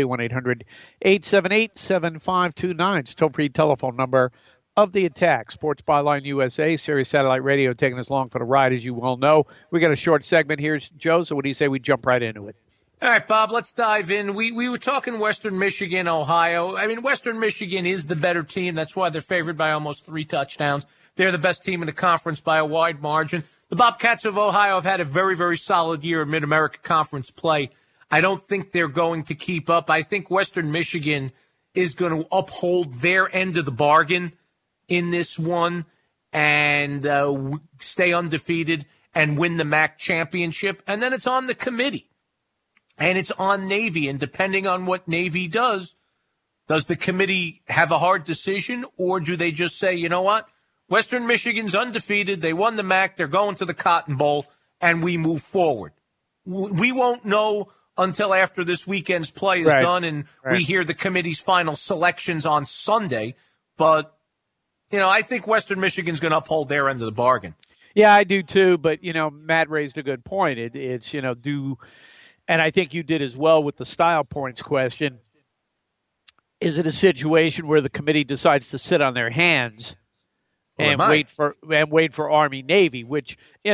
1-800-878-7529. It's toll-free telephone number of The Attack. Sports Byline USA, Sirius Satellite Radio, taking us along for the ride, as you well know. We got a short segment here, Joe, so what do you say we jump right into it? All right, Bob, let's dive in. We were talking Western Michigan, Ohio. I mean, Western Michigan is the better team. That's why they're favored by almost 3 touchdowns. They're the best team in the conference by a wide margin. The Bobcats of Ohio have had a very, very solid year in Mid-America Conference play. I don't think they're going to keep up. I think Western Michigan is going to uphold their end of the bargain in this one and stay undefeated and win the MAC championship. And then it's on the committee. And it's on Navy. And depending on what Navy does the committee have a hard decision, or do they just say, you know what? Western Michigan's undefeated. They won the MAC. They're going to the Cotton Bowl, and we move forward. We won't know until after this weekend's play is done and we hear the committee's final selections on Sunday. But, you know, I think Western Michigan's going to uphold their end of the bargain. Yeah, I do too. But, you know, Matt raised a good point. It's, you know, and I think you did as well with the style points question. Is it a situation where the committee decides to sit on their hands and wait for Army Navy, which, you know,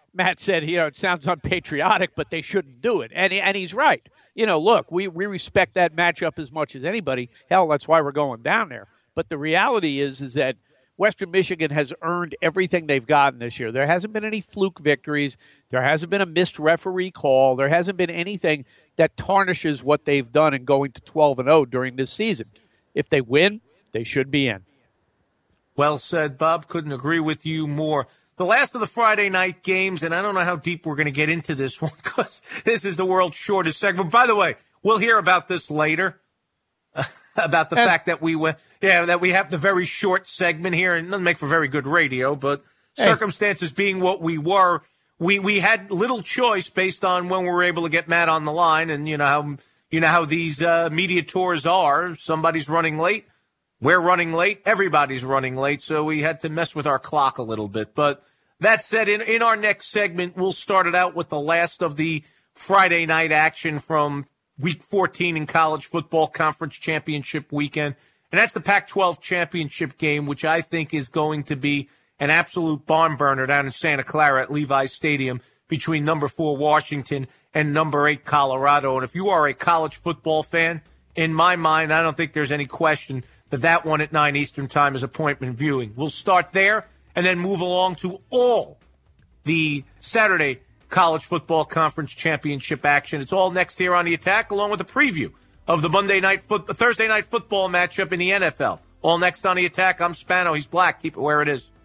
Matt said, it sounds unpatriotic, but they shouldn't do it. And he's right. Look, we respect that matchup as much as anybody. Hell, that's why we're going down there. But the reality is that Western Michigan has earned everything they've gotten this year. There hasn't been any fluke victories. There hasn't been a missed referee call. There hasn't been anything that tarnishes what they've done in going to 12-0 during this season. If they win, they should be in. Well said, Bob. Couldn't agree with you more. The last of the Friday night games, and I don't know how deep we're going to get into this one because this is the world's shortest segment. By the way, we'll hear about this later. About the fact that we have the very short segment here, and it doesn't make for very good radio, but circumstances being what we were, we had little choice based on when we were able to get Matt on the line, and you know how these media tours are. Somebody's running late, we're running late, everybody's running late, so we had to mess with our clock a little bit. But that said, in our next segment, we'll start it out with the last of the Friday night action from Week 14 in college football conference championship weekend. And that's the Pac-12 championship game, which I think is going to be an absolute barn burner down in Santa Clara at Levi's Stadium between number 4 Washington and number 8 Colorado. And if you are a college football fan, in my mind, I don't think there's any question that one at 9 Eastern time is appointment viewing. We'll start there and then move along to all the Saturday college football conference championship action. It's all next here on The Attack, along with a preview of the Thursday night football matchup in the NFL. All next on The Attack. I'm Spano. He's Black. Keep it where it is.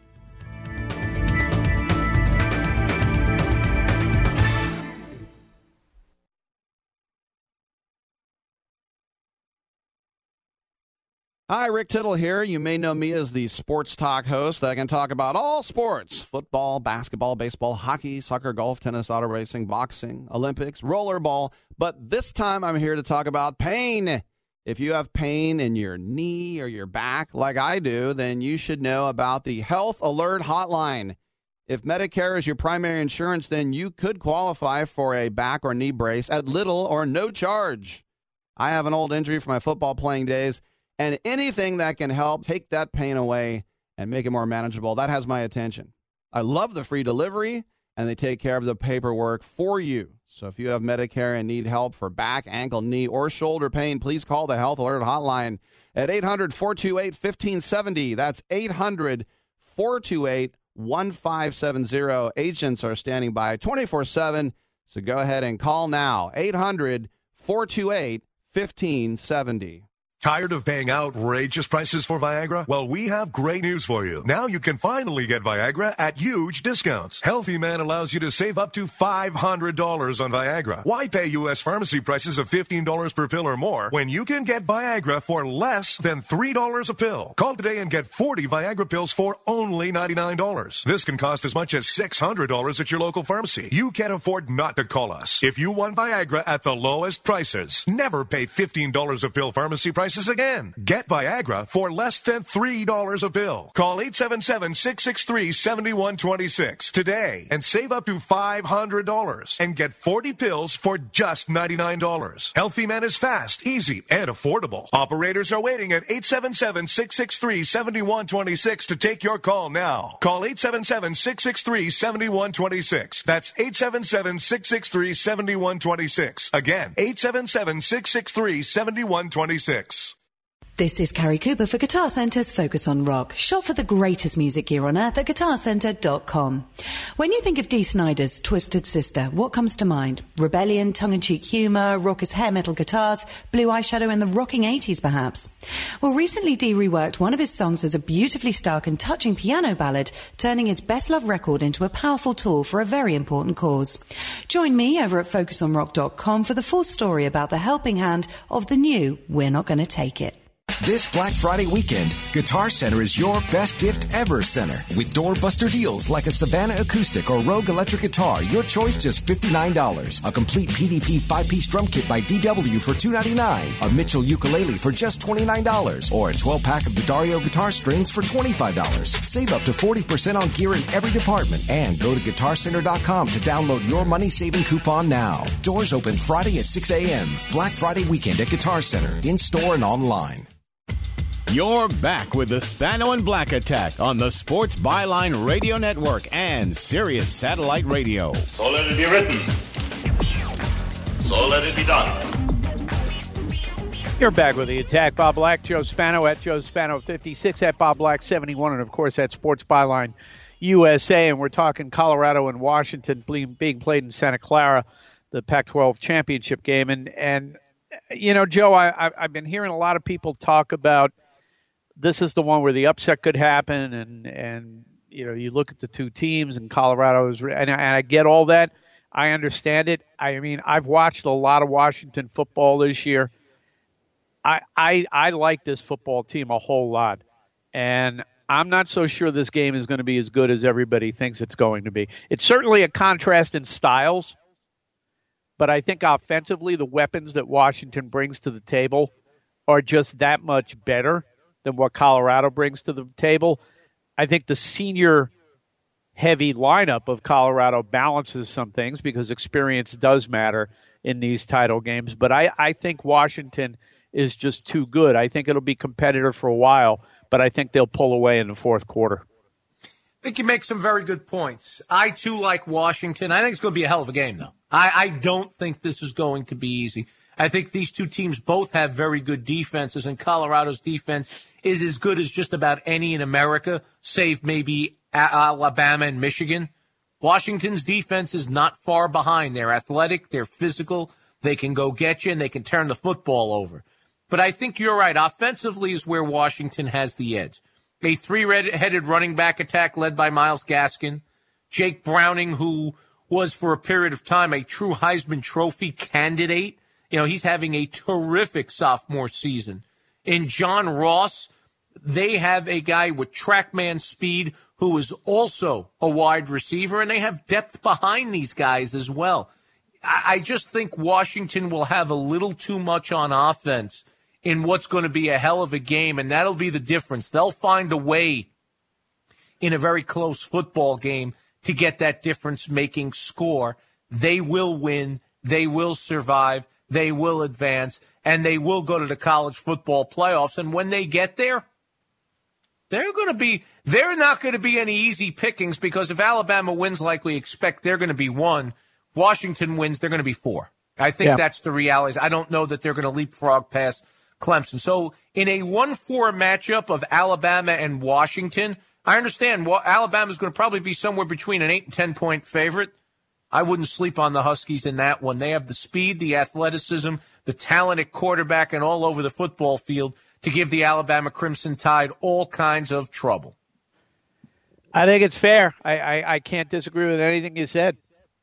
Hi, Rick Tittle here. You may know me as the sports talk host that can talk about all sports: football, basketball, baseball, hockey, soccer, golf, tennis, auto racing, boxing, Olympics, rollerball. But this time I'm here to talk about pain. If you have pain in your knee or your back like I do, then you should know about the Health Alert Hotline. If Medicare is your primary insurance, then you could qualify for a back or knee brace at little or no charge. I have an old injury from my football playing days, and anything that can help take that pain away and make it more manageable, that has my attention. I love the free delivery, and they take care of the paperwork for you. So if you have Medicare and need help for back, ankle, knee, or shoulder pain, please call the Health Alert Hotline at 800-428-1570. That's 800-428-1570. Agents are standing by 24/7, so go ahead and call now. 800-428-1570. Tired of paying outrageous prices for Viagra? Well, we have great news for you. Now you can finally get Viagra at huge discounts. Healthy Man allows you to save up to $500 on Viagra. Why pay U.S. pharmacy prices of $15 per pill or more when you can get Viagra for less than $3 a pill? Call today and get 40 Viagra pills for only $99. This can cost as much as $600 at your local pharmacy. You can't afford not to call us. If you want Viagra at the lowest prices, never pay $15 a pill pharmacy prices again. Get Viagra for less than $3 a pill. Call 877-663-7126 today and save up to $500 and get 40 pills for just $99. Healthy Man is fast, easy, and affordable. Operators are waiting at 877-663-7126 to take your call now. Call 877-663-7126. That's 877-663-7126. Again, 877-663-7126. This is Carrie Cooper for Guitar Center's Focus on Rock. Shop for the greatest music gear on earth at GuitarCenter.com. When you think of Dee Snider's Twisted Sister, what comes to mind? Rebellion, tongue-in-cheek humor, raucous hair metal guitars, blue eyeshadow, and the rocking 80s, perhaps? Well, recently Dee reworked one of his songs as a beautifully stark and touching piano ballad, turning his best-loved record into a powerful tool for a very important cause. Join me over at FocusOnRock.com for the full story about the helping hand of the new We're Not Gonna Take It. This Black Friday weekend, Guitar Center is your best gift ever center. With doorbuster deals like a Savannah Acoustic or Rogue Electric Guitar, your choice just $59. A complete PDP 5-piece drum kit by DW for $299. A Mitchell ukulele for just $29. Or a 12-pack of D'Addario guitar strings for $25. Save up to 40% on gear in every department. And go to GuitarCenter.com to download your money-saving coupon now. Doors open Friday at 6 a.m. Black Friday weekend at Guitar Center, in-store and online. You're back with the Spano and Black Attack on the Sports Byline Radio Network and Sirius Satellite Radio. So let it be written. So let it be done. You're back with the Attack. Bob Black, Joe Spano at Joe Spano 56, at Bob Black 71, and of course at Sports Byline USA. And we're talking Colorado and Washington being played in Santa Clara, the Pac-12 championship game. And you know, Joe, I've been hearing a lot of people talk about this is the one where the upset could happen, and you know, you look at the two teams, and Colorado is, and I get all that. I understand it. I mean, I've watched a lot of Washington football this year. I like this football team a whole lot, and I'm not so sure this game is going to be as good as everybody thinks it's going to be. It's certainly a contrast in styles, but I think offensively the weapons that Washington brings to the table are just that much better than what Colorado brings to the table. I think the senior-heavy lineup of Colorado balances some things because experience does matter in these title games, but I think Washington is just too good. I think it'll be competitive for a while, but I think they'll pull away in the fourth quarter. I think you make some very good points. I, too, like Washington. I think it's going to be a hell of a game, though. I don't think this is going to be easy. I think these two teams both have very good defenses, and Colorado's defense is as good as just about any in America, save maybe Alabama and Michigan. Washington's defense is not far behind. They're athletic, they're physical, they can go get you, and they can turn the football over. But I think you're right. Offensively is where Washington has the edge. A three-headed running back attack led by Myles Gaskin. Jake Browning, who was for a period of time a true Heisman Trophy candidate. You know, he's having a terrific sophomore season. In John Ross, they have a guy with trackman speed who is also a wide receiver, and they have depth behind these guys as well. I just think Washington will have a little too much on offense in what's going to be a hell of a game, and that'll be the difference. They'll find a way in a very close football game to get that difference-making score. They will win. They will survive. They will advance, and they will go to the college football playoffs. And when they get there, they're not going to be any easy pickings, because if Alabama wins like we expect, they're going to be 1. Washington wins, they're going to be 4. I think that's the reality. I don't know that they're going to leapfrog past Clemson. So in a 1-4 matchup of Alabama and Washington, I understand Alabama's going to probably be somewhere between an 8 and 10-point favorite. I wouldn't sleep on the Huskies in that one. They have the speed, the athleticism, the talented quarterback, and all over the football field to give the Alabama Crimson Tide all kinds of trouble. I think it's fair. I can't disagree with anything you said.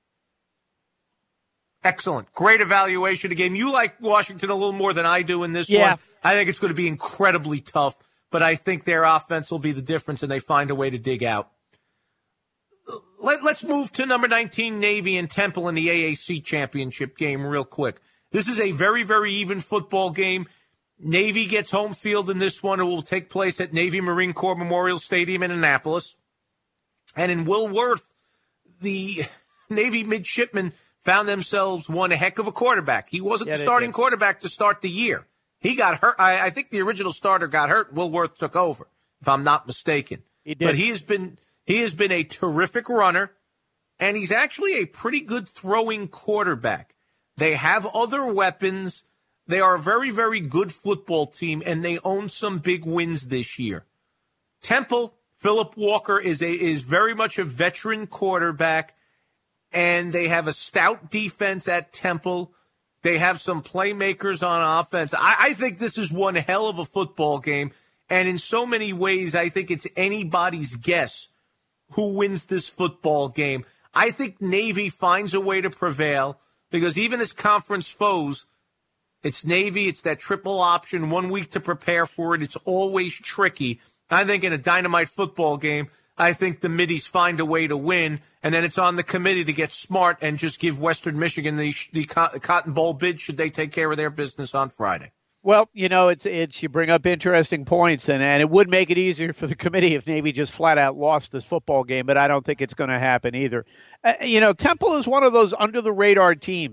Excellent. Great evaluation of the game. You like Washington a little more than I do in this one. I think it's going to be incredibly tough, but I think their offense will be the difference, and they find a way to dig out. Let's move to number 19, Navy and Temple in the AAC championship game real quick. This is a very, very even football game. Navy gets home field in this one. It will take place at Navy Marine Corps Memorial Stadium in Annapolis. And in Woolworth, the Navy midshipmen found themselves one heck of a quarterback. He wasn't the starting quarterback to start the year. He got hurt. I think the original starter got hurt. Woolworth took over, if I'm not mistaken. He did. But he has been a terrific runner, and he's actually a pretty good throwing quarterback. They have other weapons. They are a very, very good football team, and they own some big wins this year. Temple, Philip Walker is very much a veteran quarterback, and they have a stout defense at Temple. They have some playmakers on offense. I think this is one hell of a football game, and in so many ways, I think it's anybody's guess who wins this football game. I think Navy finds a way to prevail, because even as conference foes, it's Navy, it's that triple option, 1 week to prepare for it. It's always tricky. I think in a dynamite football game, I think the Middies find a way to win, and then it's on the committee to get smart and just give Western Michigan the Cotton Bowl bid should they take care of their business on Friday. Well, you know, it's you bring up interesting points, and it would make it easier for the committee if Navy just flat out lost this football game, but I don't think it's going to happen either. You know, Temple is one of those under-the-radar teams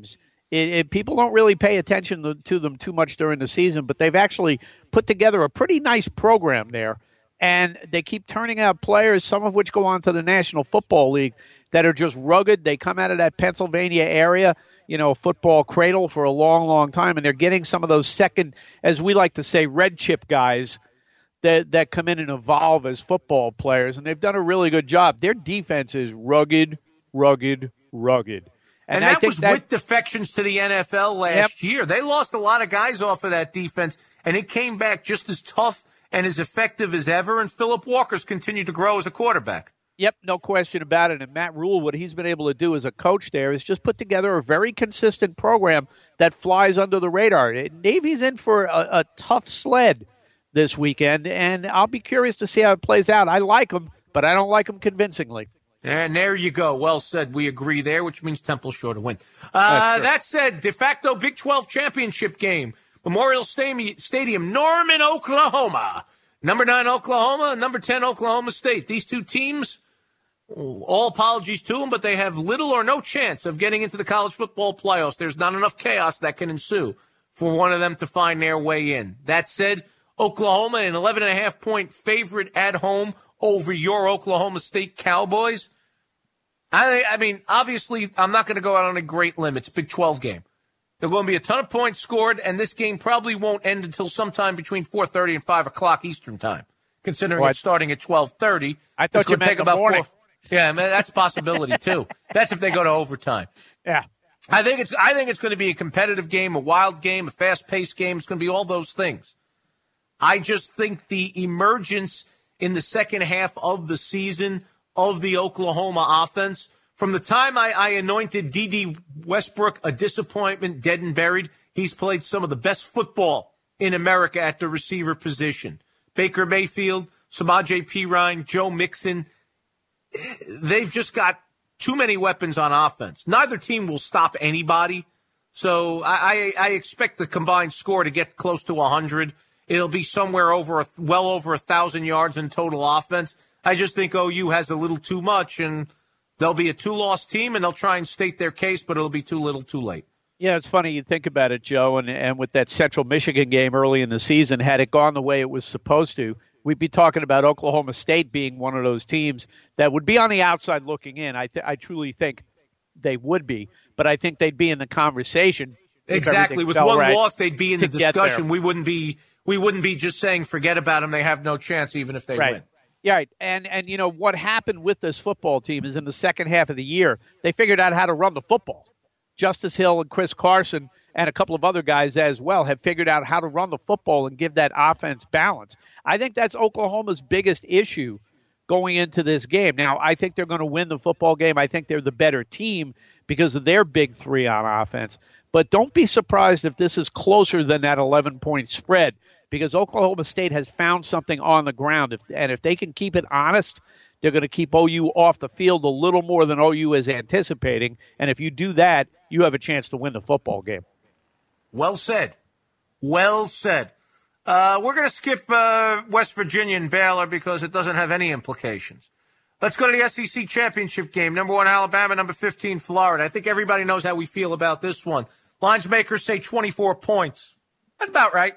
People don't really pay attention to them too much during the season, but they've actually put together a pretty nice program there. And they keep turning out players, some of which go on to the National Football League, that are just rugged. They come out of that Pennsylvania area, football cradle for a long, long time, and they're getting some of those second, as we like to say, red chip guys that come in and evolve as football players, and they've done a really good job. Their defense is rugged. And that was with defections to the NFL last year. They lost a lot of guys off of that defense, and it came back just as tough and as effective as ever, and Phillip Walker's continued to grow as a quarterback. Yep, no question about it. And Matt Rule, what he's been able to do as a coach there is just put together a very consistent program that flies under the radar. Navy's in for a tough sled this weekend, and I'll be curious to see how it plays out. I like them, but I don't like them convincingly. And there you go. Well said. We agree there, which means Temple's sure to win. That said, de facto Big 12 championship game. Memorial Stadium, Norman, Oklahoma. Number 9, Oklahoma. Number 10, Oklahoma State. These two teams, all apologies to them, but they have little or no chance of getting into the college football playoffs. There's not enough chaos that can ensue for one of them to find their way in. That said, Oklahoma, an 11.5-point favorite at home over your Oklahoma State Cowboys. I mean, obviously, I'm not going to go out on a great limb. It's a Big 12 game. There are going to be a ton of points scored, and this game probably won't end until sometime between 4:30 and 5 o'clock Eastern time, considering it's starting at 12:30. I thought you meant in the morning. Yeah, man, that's a possibility, too. That's if they go to overtime. Yeah. I think it's going to be a competitive game, a wild game, a fast-paced game. It's going to be all those things. I just think the emergence in the second half of the season of the Oklahoma offense, from the time I anointed D.D. Westbrook a disappointment, dead and buried, he's played some of the best football in America at the receiver position. Baker Mayfield, Samaje Perine, Joe Mixon, they've just got too many weapons on offense. Neither team will stop anybody, so I expect the combined score to get close to 100. It'll be somewhere well over 1,000 yards in total offense. I just think OU has a little too much, and they'll be a 2-loss team, and they'll try and state their case, but it'll be too little too late. Yeah, it's funny you think about it, Joe, and with that Central Michigan game early in the season, had it gone the way it was supposed to, we'd be talking about Oklahoma State being one of those teams that would be on the outside looking in. I truly think they would be, but I think they'd be in the conversation. Exactly. With one loss, they'd be in the discussion. We wouldn't be just saying forget about them. They have no chance even if they win. Yeah, right. And you know, what happened with this football team is in the second half of the year, they figured out how to run the football. Justice Hill and Chris Carson and a couple of other guys as well have figured out how to run the football and give that offense balance. I think that's Oklahoma's biggest issue going into this game. Now, I think they're going to win the football game. I think they're the better team because of their big three on offense. But don't be surprised if this is closer than that 11-point spread, because Oklahoma State has found something on the ground. And if they can keep it honest, they're going to keep OU off the field a little more than OU is anticipating. And if you do that, you have a chance to win the football game. Well said. Well said. We're going to skip West Virginia and Baylor because it doesn't have any implications. Let's go to the SEC championship game. Number 1, Alabama. Number 15, Florida. I think everybody knows how we feel about this one. Lines makers say 24 points. That's about right.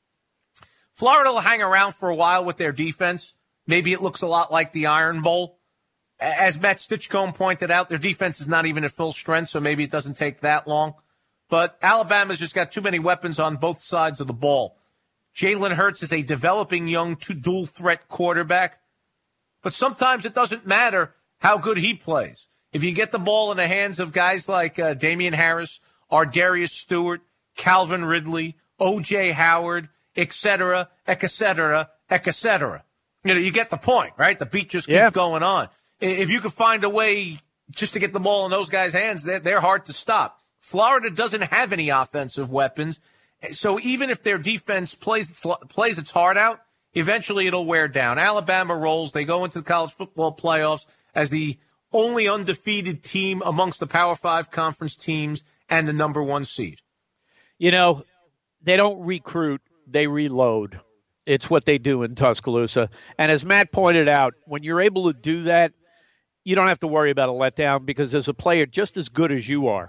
Florida will hang around for a while with their defense. Maybe it looks a lot like the Iron Bowl. As Matt Stinchcomb pointed out, their defense is not even at full strength, so maybe it doesn't take that long. But Alabama's just got too many weapons on both sides of the ball. Jalen Hurts is a developing young dual-threat quarterback. But sometimes it doesn't matter how good he plays. If you get the ball in the hands of guys like Damian Harris, Ardarius Stewart, Calvin Ridley, O.J. Howard, et cetera, et cetera, et cetera. You know, you get the point, right? The beat just keeps going on. If you can find a way just to get the ball in those guys' hands, they're hard to stop. Florida doesn't have any offensive weapons. So even if their defense plays its heart out, eventually it'll wear down. Alabama rolls. They go into the college football playoffs as the only undefeated team amongst the Power 5 conference teams and the number 1 seed. You know, they don't recruit, they reload. It's what they do in Tuscaloosa. And as Matt pointed out, when you're able to do that, you don't have to worry about a letdown because there's a player just as good as you are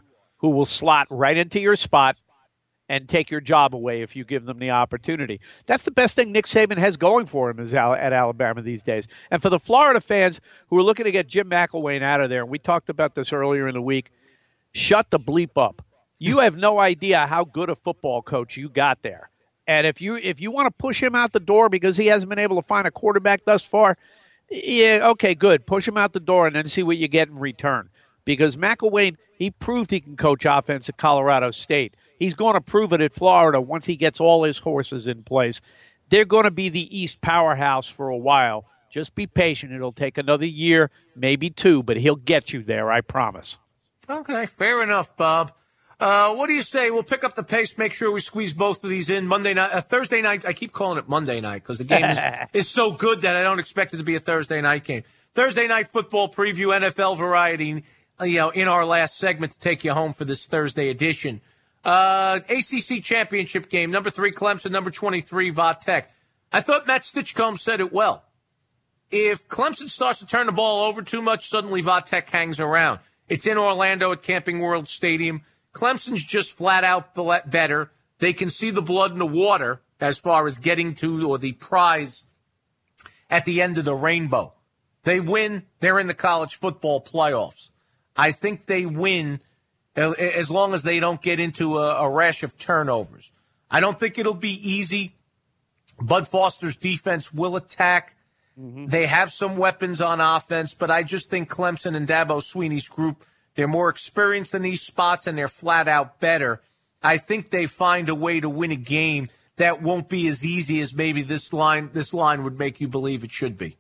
who will slot right into your spot and take your job away if you give them the opportunity. That's the best thing Nick Saban has going for him at Alabama these days. And for the Florida fans who are looking to get Jim McElwain out of there, and we talked about this earlier in the week, shut the bleep up. You have no idea how good a football coach you got there. And if you want to push him out the door because he hasn't been able to find a quarterback thus far, yeah, okay, good. Push him out the door and then see what you get in return. Because McElwain, he proved he can coach offense at Colorado State. He's going to prove it at Florida once he gets all his horses in place. They're going to be the East powerhouse for a while. Just be patient. It'll take another year, maybe 2, but he'll get you there, I promise. Okay, fair enough, Bob. What do you say? We'll pick up the pace, make sure we squeeze both of these in. Monday night, Thursday night. I keep calling it Monday night because the game is so good that I don't expect it to be a Thursday night game. Thursday night football preview, NFL variety, in our last segment to take you home for this Thursday edition. ACC championship game, number 3 Clemson, number 23 Va-Tech. I thought Matt Stinchcomb said it well. If Clemson starts to turn the ball over too much, suddenly Va-Tech hangs around. It's in Orlando at Camping World Stadium. Clemson's just flat out better. They can see the blood in the water as far as getting to or the prize at the end of the rainbow. They win, they're in the college football playoffs. I think they win as long as they don't get into a rash of turnovers. I don't think it'll be easy. Bud Foster's defense will attack. Mm-hmm. They have some weapons on offense, but I just think Clemson and Dabo Swinney's group, they're more experienced in these spots and they're flat out better. I think they find a way to win a game that won't be as easy as maybe this line would make you believe it should be.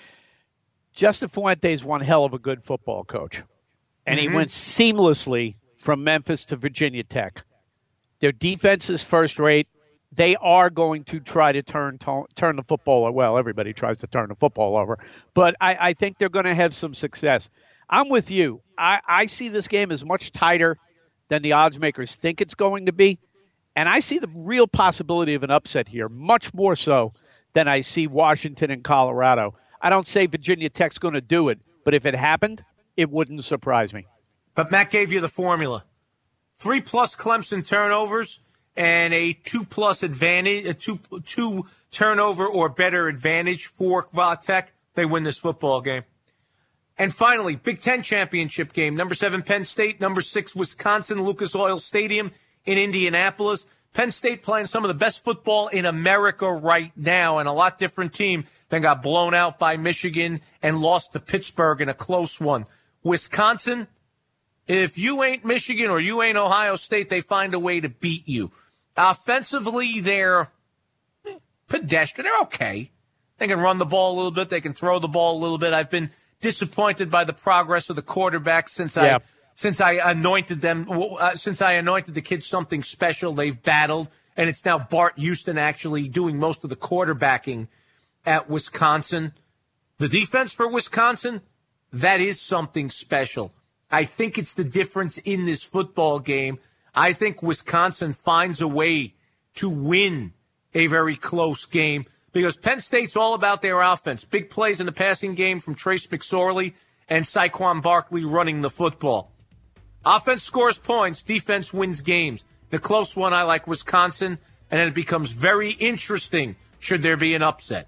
Justin Fuente's one hell of a good football coach. And he went seamlessly from Memphis to Virginia Tech. Their defense is first rate. They are going to try to turn the football. Well, everybody tries to turn the football over. But I think they're going to have some success. I'm with you. I see this game as much tighter than the odds makers think it's going to be. And I see the real possibility of an upset here, much more so than I see Washington and Colorado. I don't say Virginia Tech's going to do it, but if it happened, it wouldn't surprise me. But Matt gave you the formula. 3+ Clemson turnovers and a 2+ advantage, a two turnover or better advantage for Va-Tech. They win this football game. And finally, Big Ten championship game. Number 7, Penn State. Number 6, Wisconsin, Lucas Oil Stadium in Indianapolis. Penn State playing some of the best football in America right now, and a lot different team than got blown out by Michigan and lost to Pittsburgh in a close one. Wisconsin, if you ain't Michigan or you ain't Ohio State, they find a way to beat you. Offensively, they're pedestrian. They're okay. They can run the ball a little bit. They can throw the ball a little bit. I've been disappointed by the progress of the quarterback since I anointed them. Since I anointed the kids something special, they've battled, and it's now Bart Houston actually doing most of the quarterbacking at Wisconsin. The defense for Wisconsin, that is something special. I think it's the difference in this football game. I think Wisconsin finds a way to win a very close game because Penn State's all about their offense. Big plays in the passing game from Trace McSorley and Saquon Barkley running the football. Offense scores points, defense wins games. The close one, I like Wisconsin, and then it becomes very interesting should there be an upset.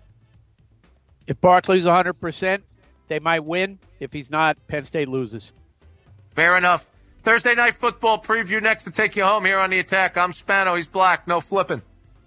If Barkley's 100%, they might win. If he's not, Penn State loses. Fair enough. Thursday night football preview next to take you home here on The Attack. I'm Spano. He's Black. No flipping.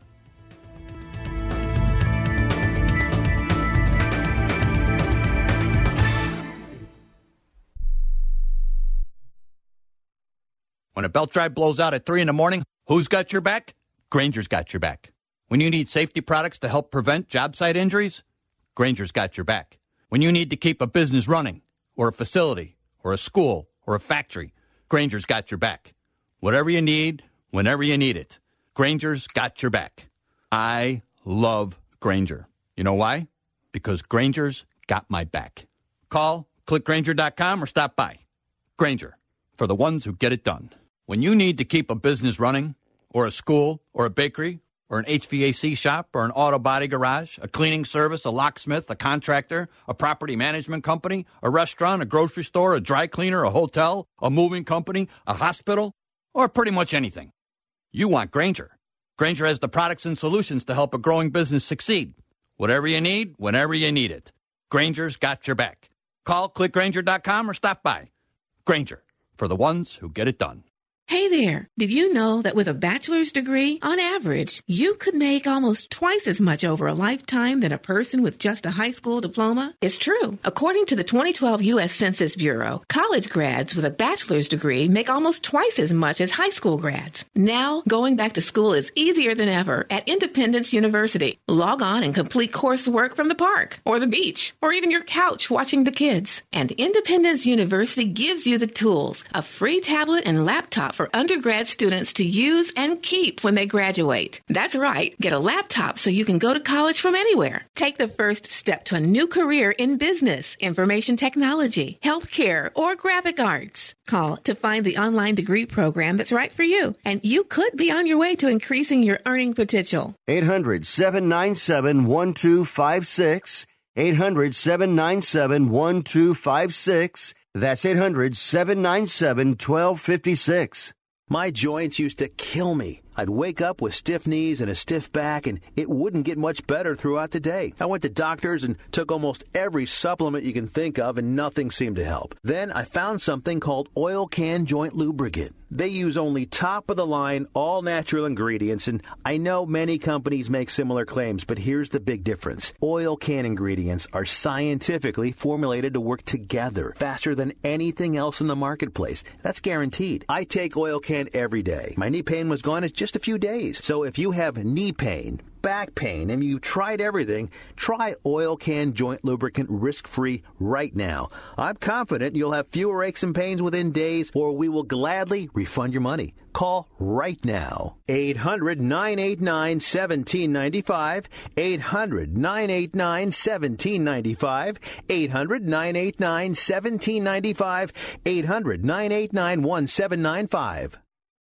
When a belt drive blows out at 3 in the morning, who's got your back? Grainger's got your back. When you need safety products to help prevent job site injuries, Grainger's got your back. When you need to keep a business running, or a facility, or a school, or a factory, Grainger's got your back. Whatever you need, whenever you need it, Grainger's got your back. I love Grainger. You know why? Because Grainger's got my back. Call, click Grainger.com, or stop by. Grainger, for the ones who get it done. When you need to keep a business running, or a school, or a bakery, or an HVAC shop, or an auto body garage, a cleaning service, a locksmith, a contractor, a property management company, a restaurant, a grocery store, a dry cleaner, a hotel, a moving company, a hospital, or pretty much anything. You want Grainger. Grainger has the products and solutions to help a growing business succeed. Whatever you need, whenever you need it. Grainger's got your back. Call, click Grainger.com or stop by. Grainger, for the ones who get it done. Hey there, did you know that with a bachelor's degree, on average, you could make almost twice as much over a lifetime than a person with just a high school diploma? It's true. According to the 2012 U.S. Census Bureau, college grads with a bachelor's degree make almost twice as much as high school grads. Now, going back to school is easier than ever at Independence University. Log on and complete coursework from the park, or the beach, or even your couch watching the kids. And Independence University gives you the tools, a free tablet and laptop for undergrad students to use and keep when they graduate. That's right. Get a laptop so you can go to college from anywhere. Take the first step to a new career in business, information technology, healthcare, or graphic arts. Call to find the online degree program that's right for you, and you could be on your way to increasing your earning potential. 800-797-1256. 800-797-1256. That's 800-797-1256. My joints used to kill me. I'd wake up with stiff knees and a stiff back, and it wouldn't get much better throughout the day. I went to doctors and took almost every supplement you can think of, and nothing seemed to help. Then I found something called Oil Can Joint Lubricant. They use only top-of-the-line, all-natural ingredients, and I know many companies make similar claims, but here's the big difference. Oil Can ingredients are scientifically formulated to work together faster than anything else in the marketplace. That's guaranteed. I take Oil Can every day. My knee pain was gone in just a few days. So if you have knee pain, back pain, and you tried everything, try Oil Can Joint Lubricant risk-free right now. I'm confident you'll have fewer aches and pains within days, or we will gladly refund your money. Call right now. 800-989-1795. 800-989-1795. 800-989-1795. 800-989-1795.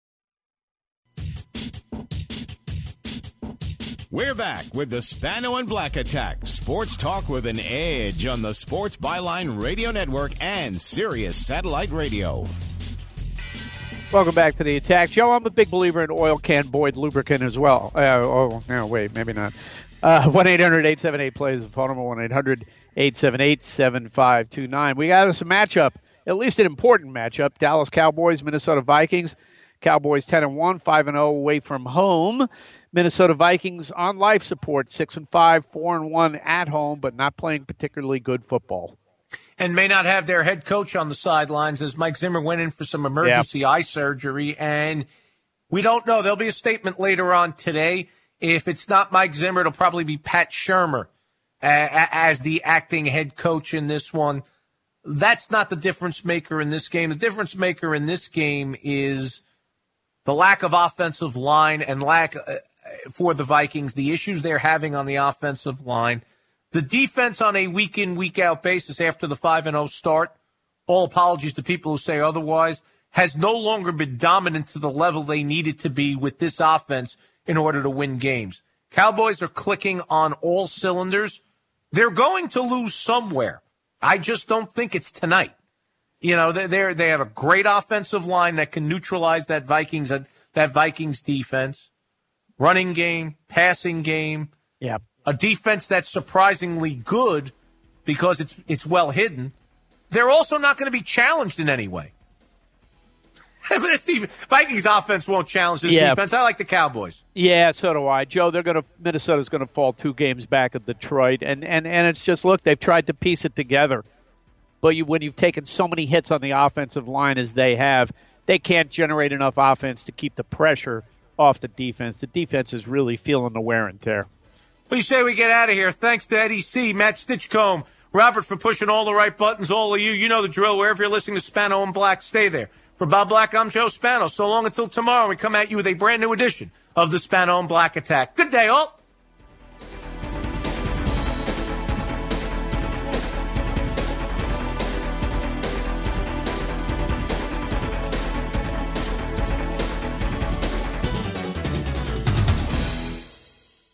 We're back with the Spano and Black Attack. Sports talk with an edge on the Sports Byline Radio Network and Sirius Satellite Radio. Welcome back to the Attack. Joe, I'm a big believer in Oil Can Boyd lubricant as well. Wait, maybe not. 1-800-878-PLAY is the phone number, 1-800-878-7529. We got us a matchup, at least an important matchup. Dallas Cowboys, Minnesota Vikings. Cowboys 10-1, 5-0 away from home. Minnesota Vikings on life support, 6-5, 4-1 at home, but not playing particularly good football. And may not have their head coach on the sidelines as Mike Zimmer went in for some emergency eye surgery. And we don't know. There'll be a statement later on today. If it's not Mike Zimmer, it'll probably be Pat Shurmur as the acting head coach in this one. That's not the difference maker in this game. The difference maker in this game is the lack of offensive line and lack for the Vikings, the issues they're having on the offensive line. The defense on a week-in, week-out basis after the 5-0 start, all apologies to people who say otherwise, has no longer been dominant to the level they needed to be with this offense in order to win games. Cowboys are clicking on all cylinders. They're going to lose somewhere. I just don't think it's tonight. You know, they have a great offensive line that can neutralize that Vikings defense. Running game, passing game. Yeah. A defense that's surprisingly good because it's well hidden. They're also not going to be challenged in any way. Vikings offense won't challenge this defense. I like the Cowboys. Yeah, so do I. Joe, Minnesota's going to fall 2 games back at Detroit. And it's just, look, they've tried to piece it together. But when you've taken so many hits on the offensive line as they have, they can't generate enough offense to keep the pressure off the defense. The defense is really feeling the wear and tear. What do you say we get out of here? Thanks to Eddie C., Matt Stitchcomb, Robert for pushing all the right buttons, all of you. You know the drill. Wherever you're listening to Spano and Black, stay there. For Bob Black, I'm Joe Spano. So long until tomorrow. We come at you with a brand new edition of the Spano and Black Attack. Good day, all.